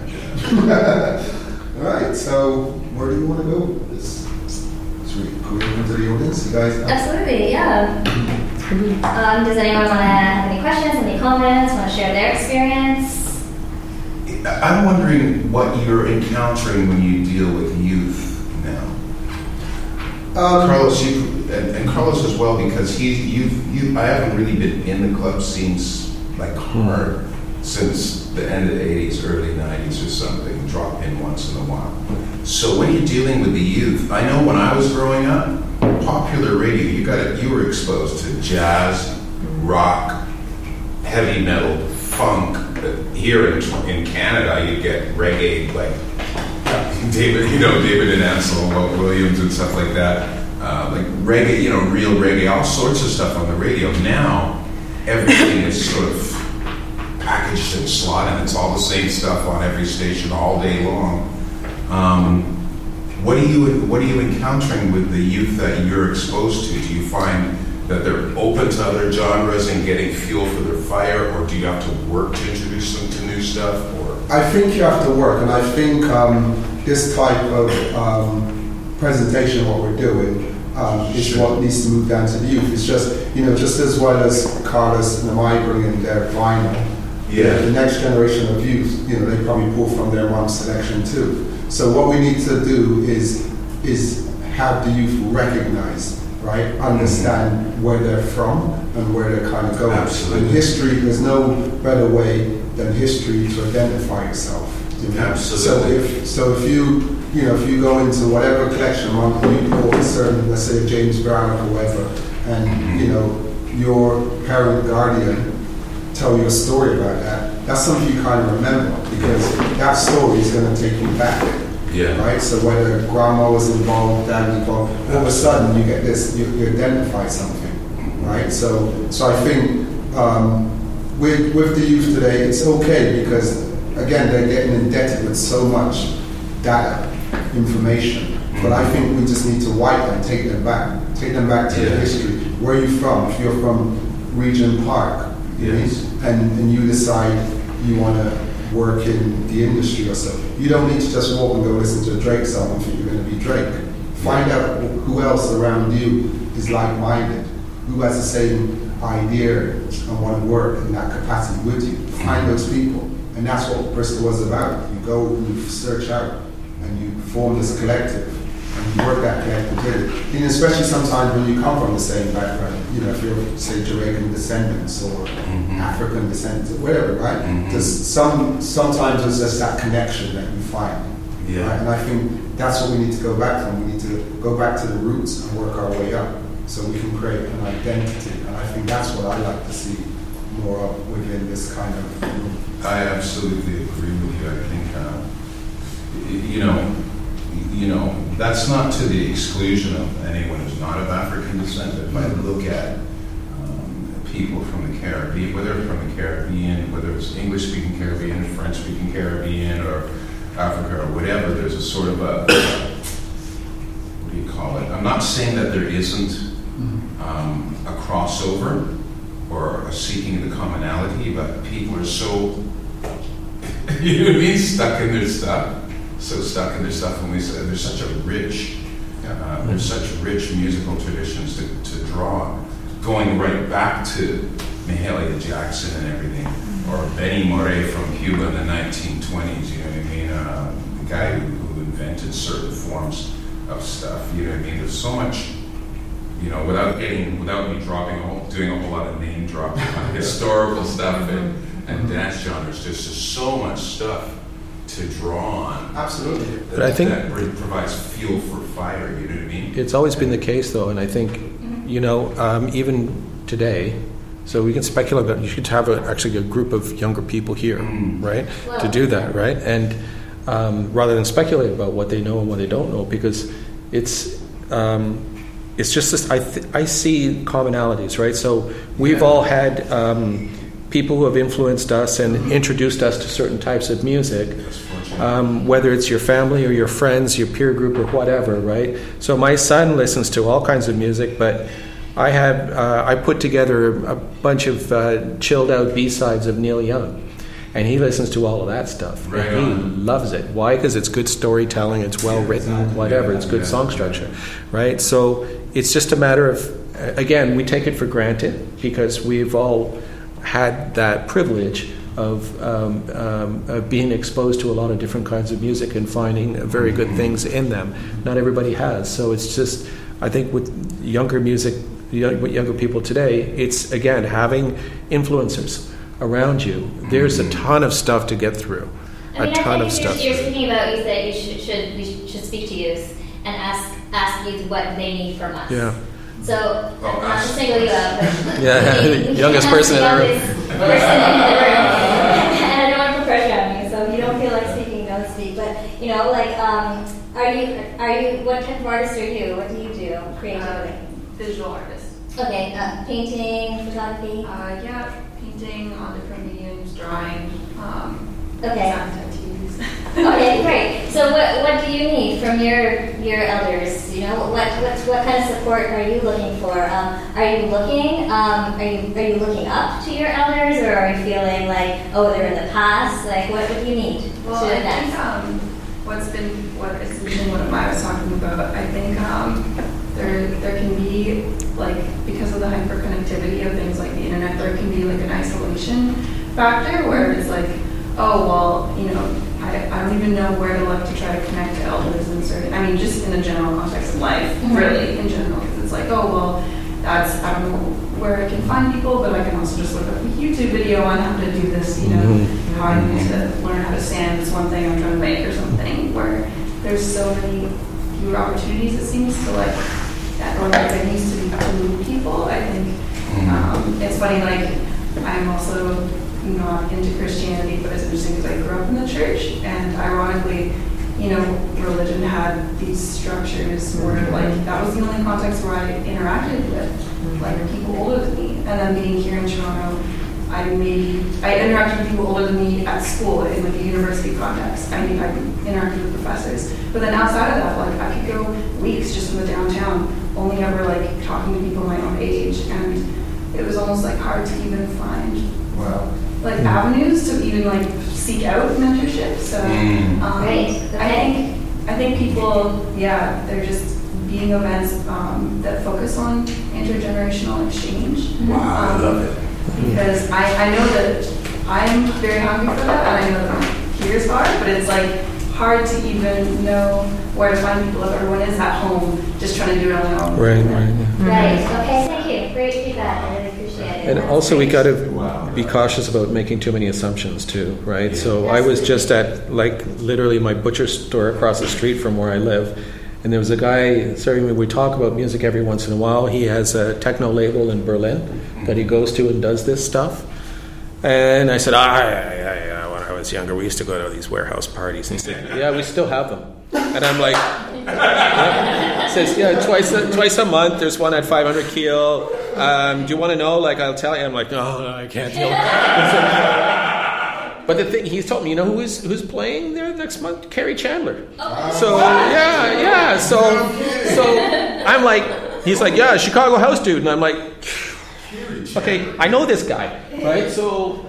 [SPEAKER 2] all right. So where do you want to go with this? Should we go into the audience? You guys?
[SPEAKER 1] Absolutely, yeah. Um, does anyone want to have any questions, any comments, want to share their experience?
[SPEAKER 7] I'm wondering what you're encountering when you deal with youth now.
[SPEAKER 2] Um,
[SPEAKER 7] Carlos, you and, and Carlos as well, because he, you, you, I haven't really been in the club scenes like hard since the end of the eighties, early nineties or something. Drop in once in a while. So when you're dealing with the youth, I know when I was growing up, popular radio, you got it, you were exposed to jazz, rock, heavy metal, funk. Here in in Canada, you get reggae like David, you know, David and Ansel Williams and stuff like that. Uh, like reggae, you know, real reggae, all sorts of stuff on the radio. Now, everything is sort of packaged and slotted, and it's all the same stuff on every station all day long. Um, what are you what are you encountering with the youth that you're exposed to? Do you find that they're open to other genres and getting fuel for their fire, or do you have to work to introduce them to new stuff? Or
[SPEAKER 2] I think you have to work, and I think um, this type of um, presentation, what we're doing, um, is
[SPEAKER 7] Sure.
[SPEAKER 2] what needs to move down to the youth. It's just, you know, just as well as Carlos and Amai bring in their vinyl,
[SPEAKER 7] Yeah.
[SPEAKER 2] the next generation of youth, you know, they probably pull from their mom's selection too. So what we need to do is is have the youth recognize, right, understand where they're from and where they're kind of going.
[SPEAKER 7] Absolutely.
[SPEAKER 2] In history, there's no better way than history to identify yourself. You know?
[SPEAKER 7] Absolutely.
[SPEAKER 2] So if so, if you you know if you go into whatever collection month you pull a certain, let's say James Brown or whoever, and you know your parent guardian tell you a story about that, that's something you kind of remember because that story is going to take you back.
[SPEAKER 7] Yeah.
[SPEAKER 2] Right? So whether grandma was involved, dad was involved, all of a sudden you get this, you, you identify something. Right? So so I think um, with, with the youth today, it's okay because, again, they're getting indebted with so much data, information. But I think we just need to wipe them, take them back. Take them back to
[SPEAKER 7] Yeah.
[SPEAKER 2] the history. Where are you from? If you're from Regent Park,
[SPEAKER 7] Yes.
[SPEAKER 2] and, and you decide you want to work in the industry or so, you don't need to just walk and go listen to a Drake song and think you're going to be Drake. Find out who else around you is like-minded, who has the same idea and want to work in that capacity with you. Find those people. And that's what Bristol was about. You go and you search out and you form this collective and you work that collective with it. And especially sometimes when you come from the same background, you know, if you're, say, Jamaican descendants or
[SPEAKER 7] Mhm.
[SPEAKER 2] African descendants or whatever, right?
[SPEAKER 7] Mhm.
[SPEAKER 2] There's some, sometimes there's just that connection that you find.
[SPEAKER 7] Yeah.
[SPEAKER 2] Right? And I think that's what we need to go back from. We need to go back to the roots and work our way up so we can create an identity. And I think that's what I like to see more of within this kind of room.
[SPEAKER 7] I absolutely agree with you. I think, uh, y- you know, y- you know, that's not to the exclusion of anyone who's not of African descent. If I look at um, people from the Caribbean, whether from the Caribbean, whether it's English-speaking Caribbean, French-speaking Caribbean, or Africa, or whatever, there's a sort of a, what do you call it? I'm not saying that there isn't um, a crossover or a seeking the commonality, but people are so, you know what I mean, stuck in their stuff, so stuck in their stuff, and we say there's such a rich, uh, there's such rich musical traditions to, to draw, going right back to Mahalia Jackson and everything, or Benny Moré from Cuba in the nineteen twenties, you know what I mean, uh, the guy who, who invented certain forms of stuff, you know what I mean, there's so much. You know, without getting, without me dropping, a whole, doing a whole lot of name dropping on historical stuff and, and dance genres, there's just so much stuff to draw on.
[SPEAKER 2] Absolutely.
[SPEAKER 7] That,
[SPEAKER 3] But I think-
[SPEAKER 7] that really provides fuel for fire. You know what I mean?
[SPEAKER 3] It's always been the case, though, and I think, you know, um, even today, so we can speculate, but you should have a, actually a group of younger people here,
[SPEAKER 7] Mm.
[SPEAKER 3] right,
[SPEAKER 1] Well,
[SPEAKER 3] to do that, right? And um, rather than speculate about what they know and what they don't know, because it's um, it's just this, I th- I see commonalities, right? So we've
[SPEAKER 7] Yeah.
[SPEAKER 3] all had um, people who have influenced us and introduced us to certain types of music.
[SPEAKER 7] That's fortunate.
[SPEAKER 3] Um, whether it's your family or your friends, your peer group or whatever, right? So my son listens to all kinds of music, but I had uh, I put together a bunch of uh, chilled out B-sides of Neil Young, and he listens to all of that stuff.
[SPEAKER 7] Right
[SPEAKER 3] and he
[SPEAKER 7] on.
[SPEAKER 3] loves it. Why? Because it's good storytelling, it's well written,
[SPEAKER 7] exactly.
[SPEAKER 3] whatever.
[SPEAKER 7] Yeah,
[SPEAKER 3] It's good
[SPEAKER 7] yeah.
[SPEAKER 3] song structure, right? So it's just a matter of, uh, again, we take it for granted because we've all had that privilege of, um, um, of being exposed to a lot of different kinds of music and finding very good things in them. Not everybody has. So it's just, I think with younger music, young, with younger people today, it's, again, having influencers around you. There's a ton of stuff to get through.
[SPEAKER 1] I mean,
[SPEAKER 3] a ton
[SPEAKER 1] I
[SPEAKER 3] of
[SPEAKER 1] think you're,
[SPEAKER 3] stuff.
[SPEAKER 1] you're speaking about, you said you should, should we should speak to youth and ask ask youth what they need from us.
[SPEAKER 3] Yeah.
[SPEAKER 1] So,
[SPEAKER 7] Oh,
[SPEAKER 1] not to
[SPEAKER 7] ask-
[SPEAKER 1] single you out, but
[SPEAKER 3] Yeah,
[SPEAKER 1] we- we
[SPEAKER 3] youngest
[SPEAKER 1] can't
[SPEAKER 3] person in the
[SPEAKER 1] ask
[SPEAKER 3] room.
[SPEAKER 1] youngest person in the room. And I don't want to put pressure on you, so if you don't feel like speaking, don't speak. But you know, like, um, are you are you what type of artist are you? What do you do creatively?
[SPEAKER 8] Visual artist.
[SPEAKER 1] Okay, uh, painting, photography.
[SPEAKER 8] Uh, yeah, painting on different mediums, drawing, um,
[SPEAKER 1] Okay.
[SPEAKER 8] design tattoos.
[SPEAKER 1] Okay, great. So what what do you need from your your elders? You know, what what what kind of support are you looking for? Um, are you looking um, are you are you looking up to your elders, or are you feeling like, oh, they're in the past? Like, what, what do you need
[SPEAKER 8] Well,
[SPEAKER 1] to
[SPEAKER 8] I think
[SPEAKER 1] advance?
[SPEAKER 8] um, what's been what is been what I was talking about. I think um, there there can be like because of the hyperconnectivity of things like the internet, there can be like an isolation factor where it's like, oh well, you know, I, I don't even know where to look to try to connect to elders in certain. I mean, just in the general context of life,
[SPEAKER 1] Mhm.
[SPEAKER 8] really in general, because it's like, oh well, that's I don't know where I can find people, but I can also just look up a YouTube video on how to do this, you know,
[SPEAKER 3] Mhm.
[SPEAKER 8] how I need to learn how to sand is one thing I'm trying to make or something, where there's so many fewer opportunities, it seems, to like, that, or like there needs to be to move people. I think um, it's funny, like, I'm also not into Christianity, but it's interesting because I grew up in the church, and ironically, you know, religion had these structures where, like, that was the only context where I interacted with, like, people older than me. And then being here in Toronto, I maybe, I interacted with people older than me at school in, like, a university context. I mean, I interacted with professors. But then outside of that, like, I could go weeks just in the downtown, only ever, like, talking to people my own age. And it was almost, like, hard to even find,
[SPEAKER 7] Wow.
[SPEAKER 8] like, avenues to even, like, seek out mentorship. So,
[SPEAKER 7] Mm.
[SPEAKER 8] um,
[SPEAKER 1] Great.
[SPEAKER 8] I think, I think people, yeah, they're just being events um, that focus on intergenerational exchange.
[SPEAKER 7] Wow, I
[SPEAKER 8] Um,
[SPEAKER 7] love it.
[SPEAKER 8] Because I, I know that I'm very hungry for that, and I know that my peers are, but it's like hard to even know where to find people if everyone is at home just trying to do it on their own.
[SPEAKER 3] Right, right. Yeah.
[SPEAKER 1] Right. Okay. Thank you. Great feedback. I really appreciate it.
[SPEAKER 3] And
[SPEAKER 1] That's
[SPEAKER 3] also, we
[SPEAKER 1] great.
[SPEAKER 3] got to be cautious about making too many assumptions too, right? So I was just at like literally my butcher store across the street from where I live, and there was a guy. Sorry, we talk about music every once in a while. He has a techno label in Berlin that he goes to and does this stuff. And I said, ah, yeah, yeah, yeah. When I was younger, we used to go to these warehouse parties. And he said, yeah, we still have them. And I'm like, yeah. Says, yeah, twice a, twice a month. There's one at five hundred Keel. Um, do you want to know? Like, I'll tell you. I'm like, no, no, I can't deal with it. But the thing, he's told me, you know who's who's playing there next month? Carrie Chandler. So yeah, yeah. So so I'm like, he's like, yeah, Chicago house dude, and I'm like, okay, I know this guy, right? So,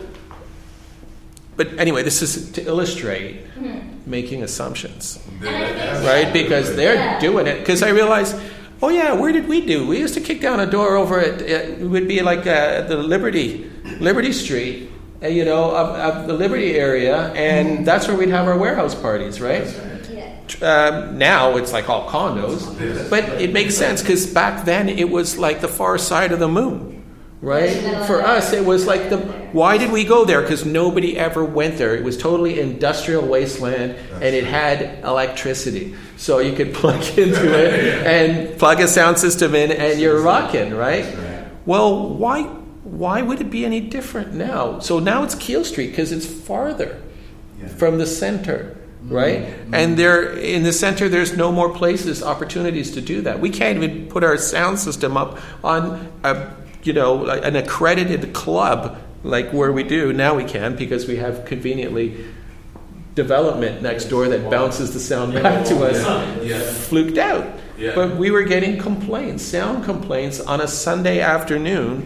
[SPEAKER 3] but anyway, this is to illustrate making assumptions, right? Because they're doing it. Because I realized, oh yeah, where did we do? We used to kick down a door over at it would be like uh, the Liberty, Liberty Street, uh, you know, of, of the Liberty area, and that's where we'd have our warehouse parties, right? Um, now it's like all condos, but it makes sense because back then it was like the far side of the moon. Right? For us, it was like the. Why did we go there? Because nobody ever went there. It was totally industrial wasteland, and it had electricity, so you could plug into it and plug a sound system in, and you're rocking, right? Well, why? Why would it be any different now? So now it's Keel Street because it's farther from the center. Right? And there in the center, there's no more places, opportunities to do that. We can't even put our sound system up on a, you know, an accredited club like where we do. Now we can because we have conveniently development next door that bounces the sound back to us, fluked out. But we were getting complaints, sound complaints on a Sunday afternoon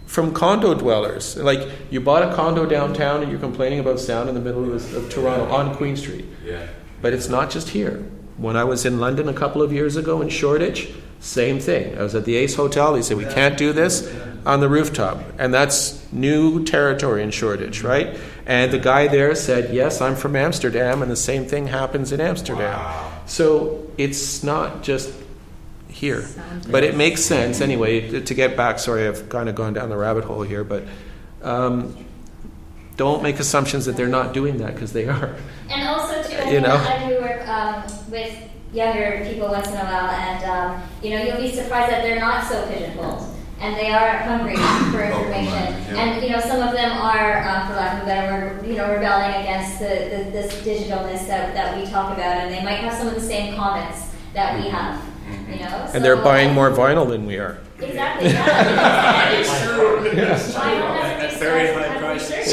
[SPEAKER 3] from condo dwellers. Like, you bought a condo downtown and you're complaining about sound in the middle of, of Toronto on Queen Street.
[SPEAKER 7] Yeah.
[SPEAKER 3] But it's not just here. When I was in London a couple of years ago in Shoreditch, same thing. I was at the Ace Hotel. They said, we can't do this on the rooftop. And that's new territory in Shoreditch, right? And the guy there said, yes, I'm from Amsterdam, and the same thing happens in Amsterdam.
[SPEAKER 7] Wow.
[SPEAKER 3] So it's not just here. But it makes sense. Anyway, to get back, sorry, I've kind of gone down the rabbit hole here, but um, don't make assumptions that they're not doing that, because they are.
[SPEAKER 1] And also, too, I,
[SPEAKER 3] You
[SPEAKER 1] think
[SPEAKER 3] know?
[SPEAKER 1] I do work um, with younger people once in a while, and um, you know, you'll be surprised that they're not so pigeonholed, and they are hungry for information.
[SPEAKER 7] Open-minded, yeah.
[SPEAKER 1] And you know, some of them are, um, for lack of a better word, you know, rebelling against the, the this digitalness that, that we talk about, and they might have some of the same comments that we have. You know, so,
[SPEAKER 3] And they're buying more vinyl than we are.
[SPEAKER 1] Exactly. Yeah.
[SPEAKER 5] It's true.
[SPEAKER 1] Vinyl has to be
[SPEAKER 5] Very
[SPEAKER 1] sourced-
[SPEAKER 5] high
[SPEAKER 1] has to be
[SPEAKER 5] prices.
[SPEAKER 1] searched.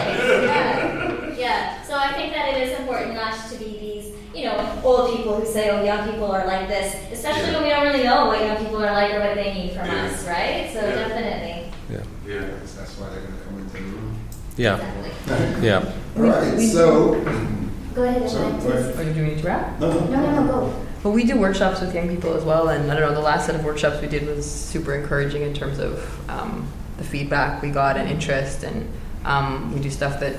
[SPEAKER 1] Yeah. Yeah. So I think that it is important not to be these, you know, old people who say, oh, young people are like this, especially when we don't really know what young people are like or what they need from
[SPEAKER 7] Yeah.
[SPEAKER 1] us, right? So
[SPEAKER 7] Yeah.
[SPEAKER 1] definitely.
[SPEAKER 3] Yeah.
[SPEAKER 7] Yeah.
[SPEAKER 2] Because that's why they're going to come into the room.
[SPEAKER 3] Yeah.
[SPEAKER 1] Exactly.
[SPEAKER 3] Yeah.
[SPEAKER 2] All right, so.
[SPEAKER 1] Go ahead.
[SPEAKER 2] So,
[SPEAKER 1] Emma.
[SPEAKER 2] go ahead.
[SPEAKER 4] Or do you need to wrap?
[SPEAKER 2] No,
[SPEAKER 1] No, no, no, go.
[SPEAKER 4] Well, we do workshops with young people as well, and I don't know, the last set of workshops we did was super encouraging in terms of um, the feedback we got and interest, and um, we do stuff that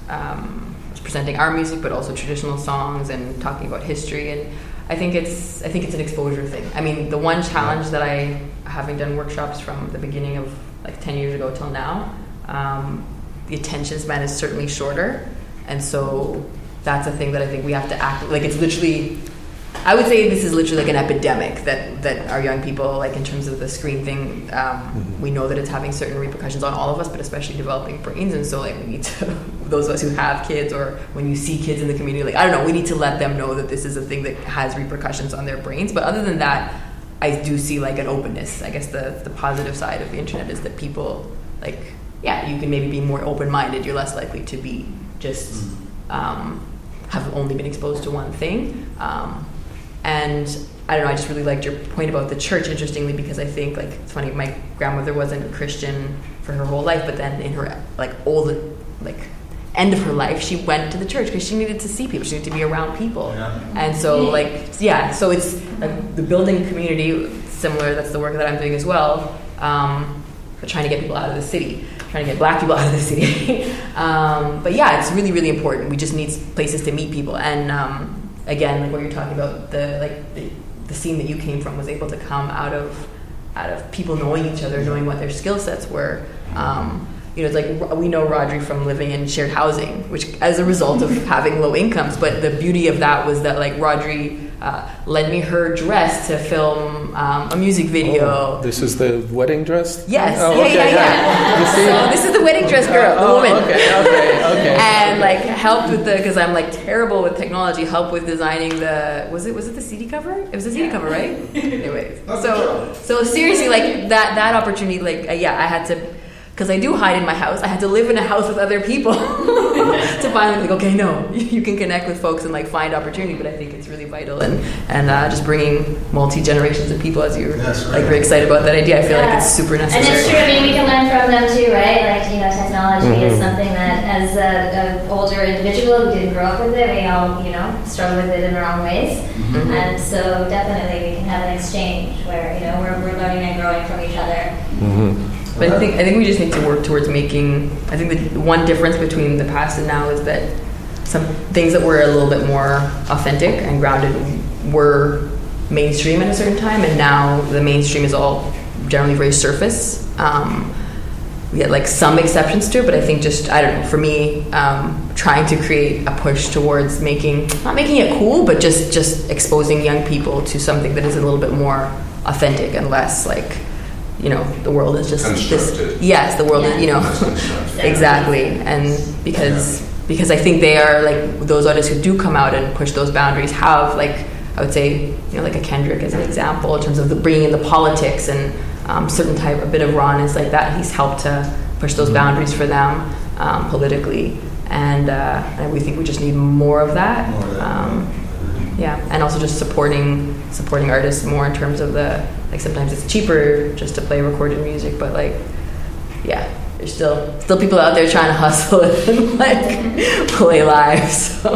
[SPEAKER 4] um, is presenting our music, but also traditional songs and talking about history, and I think it's I think it's an exposure thing. I mean, the one challenge that I, having done workshops from the beginning of like ten years ago till now, um, the attention span is certainly shorter, and so that's a thing that I think we have to act like. It's literally, I would say this is literally like an epidemic that, that our young people, like in terms of the screen thing, um, mm-hmm. we know that it's having certain repercussions on all of us, but especially developing brains. And so like we need to, those of us who have kids, or when you see kids in the community, like, I don't know, we need to let them know that this is a thing that has repercussions on their brains. But other than that, I do see like an openness. I guess the, the positive side of the internet is that people, like, yeah, you can maybe be more open-minded. You're less likely to be just, um, have only been exposed to one thing. Um, And I don't know, I just really liked your point about the church, interestingly, because I think, like, it's funny, my grandmother wasn't a Christian for her whole life, but then in her, like, old, like, end of her life, she went to the church because she needed to see people, she needed to be around people. Yeah. And so, like, yeah, so it's, like, the building community, similar, that's the work that I'm doing as well, um, but trying to get people out of the city, trying to get black people out of the city. um, but yeah, it's really, really important. We just need places to meet people. And, um, again, like what you're talking about, the like the, the scene that you came from was able to come out of out of people knowing each other, knowing what their skill sets were. Um, you know, it's like we know Rodri from living in shared housing, which as a result of having low incomes. But the beauty of that was that like Rodri uh, lent me her dress to film um, a music video.
[SPEAKER 3] Oh, this is the wedding dress?
[SPEAKER 4] Yes.
[SPEAKER 3] Oh,
[SPEAKER 4] yeah,
[SPEAKER 3] okay,
[SPEAKER 4] yeah, yeah,
[SPEAKER 3] You see?
[SPEAKER 4] So this is the wedding dress girl, the
[SPEAKER 3] oh,
[SPEAKER 4] woman.
[SPEAKER 3] Okay, okay, okay.
[SPEAKER 4] And like helped with the, because I'm like terrible with technology, helped with designing the, was it was it the C D cover? It was the C D cover, right? Anyways, so so seriously, like that that opportunity, like uh, yeah, I had to. Because I do hide in my house. I had to live in a house with other people to finally like, okay, no, you can connect with folks and like find opportunity. But I think it's really vital, and and uh, just bringing multi generations of people, as you're
[SPEAKER 2] That's right.
[SPEAKER 4] like very excited about that idea. I feel
[SPEAKER 1] Yeah.
[SPEAKER 4] like it's super necessary.
[SPEAKER 1] And it's true. I mean, we can learn from them too, right? Like, you know, technology
[SPEAKER 3] Mm-hmm.
[SPEAKER 1] is something that, as a, a older individual who didn't grow up with it, we all, you know, struggle with it in our own ways.
[SPEAKER 3] Mm-hmm.
[SPEAKER 1] And so definitely we can have an exchange where, you know, we're, we're learning and growing from each other.
[SPEAKER 3] Mm-hmm.
[SPEAKER 4] But I think I think we just need to work towards making. I think the one difference between the past and now is that some things that were a little bit more authentic and grounded were mainstream at a certain time, and now the mainstream is all generally very surface. Um, we had like some exceptions to it, but I think just I don't know. For me, um, trying to create a push towards making not making it cool, but just just exposing young people to something that is a little bit more authentic and less like. You know, the world is just this.
[SPEAKER 7] Constructed.
[SPEAKER 4] Yes, the world
[SPEAKER 1] Yeah.
[SPEAKER 4] is. You know,
[SPEAKER 7] That's constructed.
[SPEAKER 4] exactly, and because because I think they are like those artists who do come out and push those boundaries have like I would say you know like a Kendrick as an example in terms of the bringing in the politics and um, certain type a bit of rawness like that. He's helped to push those boundaries for them um, politically, and, uh, and we think we just need more of that.
[SPEAKER 2] More of that.
[SPEAKER 4] Um, yeah, and also just supporting supporting artists more in terms of the like sometimes it's cheaper just to play recorded music, but like yeah, there's still still people out there trying to hustle and like play live. So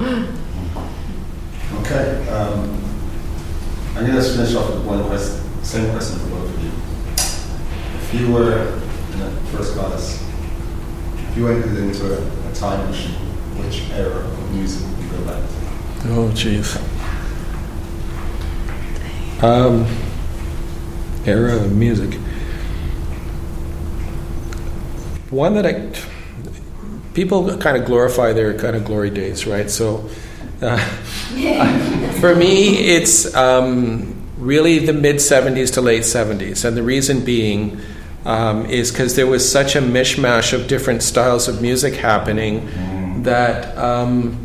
[SPEAKER 2] Okay. Um, I'm going to just finish off with one question. Same question for both of you. If you were in the first class, if you went into a, a time machine, which era of music would you go back to?
[SPEAKER 3] Oh, jeez. Um, era of music. One that I, people kind of glorify their kind of glory days, right? So, uh, for me, it's um, really the mid seventies to late seventies, and the reason being um, is because there was such a mishmash of different styles of music happening that. Um,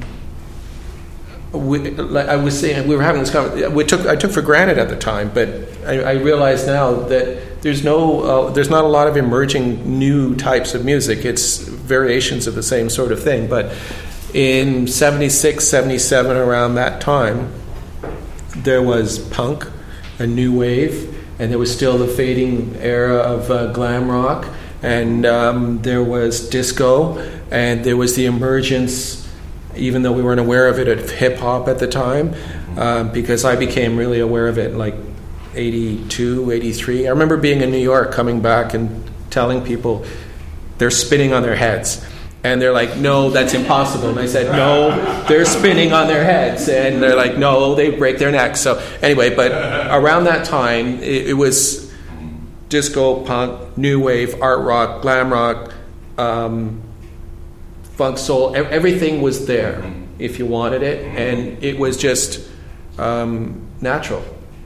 [SPEAKER 3] We, like I was saying, we were having this conversation. We took I took for granted at the time, but I, I realize now that there's no uh, there's not a lot of emerging new types of music. It's variations of the same sort of thing. But in seventy-six, seventy-seven, around that time, there was punk, a new wave, and there was still the fading era of uh, glam rock, and um, there was disco, and there was the emergence, even though we weren't aware of it, at hip-hop at the time, uh, because I became really aware of it in like eighty-two, eighty-three. I remember being in New York, coming back and telling people they're spinning on their heads. And they're like, no, that's impossible. And I said, no, they're spinning on their heads. And they're like, no, they break their necks. So anyway, but around that time, it, it was disco, punk, new wave, art rock, glam rock, um, funk, soul, everything was there if you wanted it, and it was just um, natural,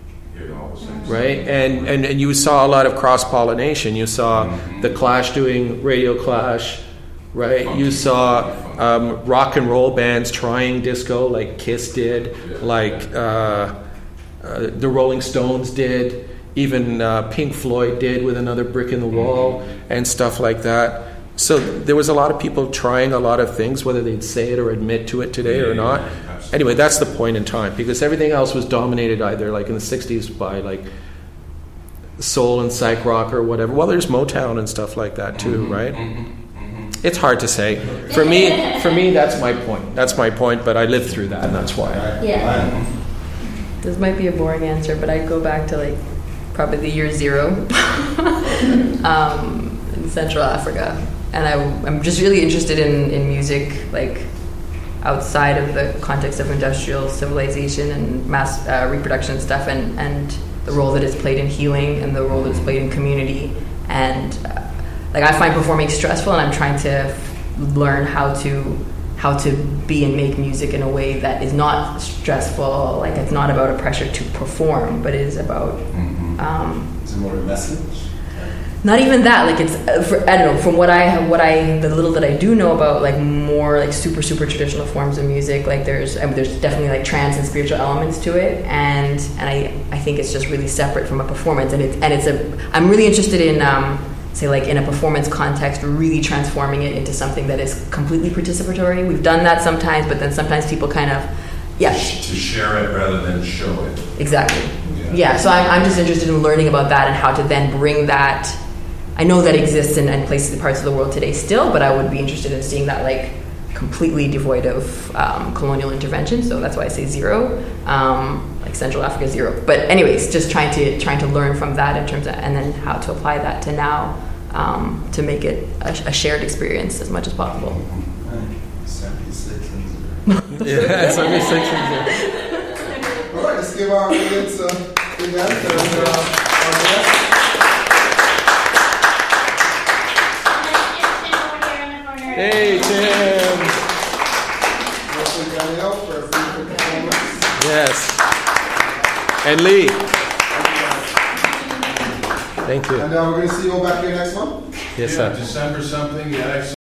[SPEAKER 3] right? And, and and you saw a lot of cross-pollination. You saw the Clash doing Radio Clash, right? You saw um, rock and roll bands trying disco, like Kiss did, like uh, uh, the Rolling Stones did, even uh, Pink Floyd did with Another Brick in the Wall, and stuff like that. So there was a lot of people trying a lot of things, whether they'd say it or admit to it today or not. Anyway, that's the point in time, because everything else was dominated either, like in the sixties, by like soul and psych rock or whatever. Well, there's Motown and stuff like that too, right? It's hard to say. For me, for me, that's my point. That's my point. But I lived through that, and that's why.
[SPEAKER 1] Yeah.
[SPEAKER 4] This might be a boring answer, but I go back to like probably the year zero um, in Central Africa. And I, I'm just really interested in, in music, like outside of the context of industrial civilization and mass uh, reproduction stuff, and, and the role that it's played in healing and the role that it's played in community. And uh, like I find performing stressful, and I'm trying to f- learn how to how to be and make music in a way that is not stressful. Like it's not about a pressure to perform, but it is about.
[SPEAKER 2] Mm-hmm.
[SPEAKER 4] Um,
[SPEAKER 2] is it more a message?
[SPEAKER 4] Not even that. Like it's, uh, for, I don't know. From what I, what I, the little that I do know about, like more like super, super traditional forms of music. Like there's, I mean, there's definitely like trance and spiritual elements to it, and and I, I think it's just really separate from a performance. And it's, and it's a, I'm really interested in, um, say like in a performance context, really transforming it into something that is completely participatory. We've done that sometimes, but then sometimes people kind of, yeah,
[SPEAKER 7] to share it rather than show it.
[SPEAKER 4] Exactly.
[SPEAKER 7] Yeah.
[SPEAKER 4] Yeah. So I'm, I'm just interested in learning about that and how to then bring that. I know that exists in, in places and parts of the world today still, but I would be interested in seeing that like completely devoid of um, colonial intervention. So that's why I say zero, um, like Central Africa zero. But anyways, just trying to trying to learn from that in terms of, and then how to apply that to now um, to make it a, a shared experience as much as possible.
[SPEAKER 2] seventy-six and zero.
[SPEAKER 3] Yeah, seventy-six and zero.
[SPEAKER 2] All right, let's give our audience a big answer.
[SPEAKER 3] Hey, Tim. Yes. And Lee. Thank you.
[SPEAKER 2] And uh, we're going to see you all back here next month.
[SPEAKER 3] Yes,
[SPEAKER 7] Yeah,
[SPEAKER 3] sir.
[SPEAKER 7] December something. Yeah,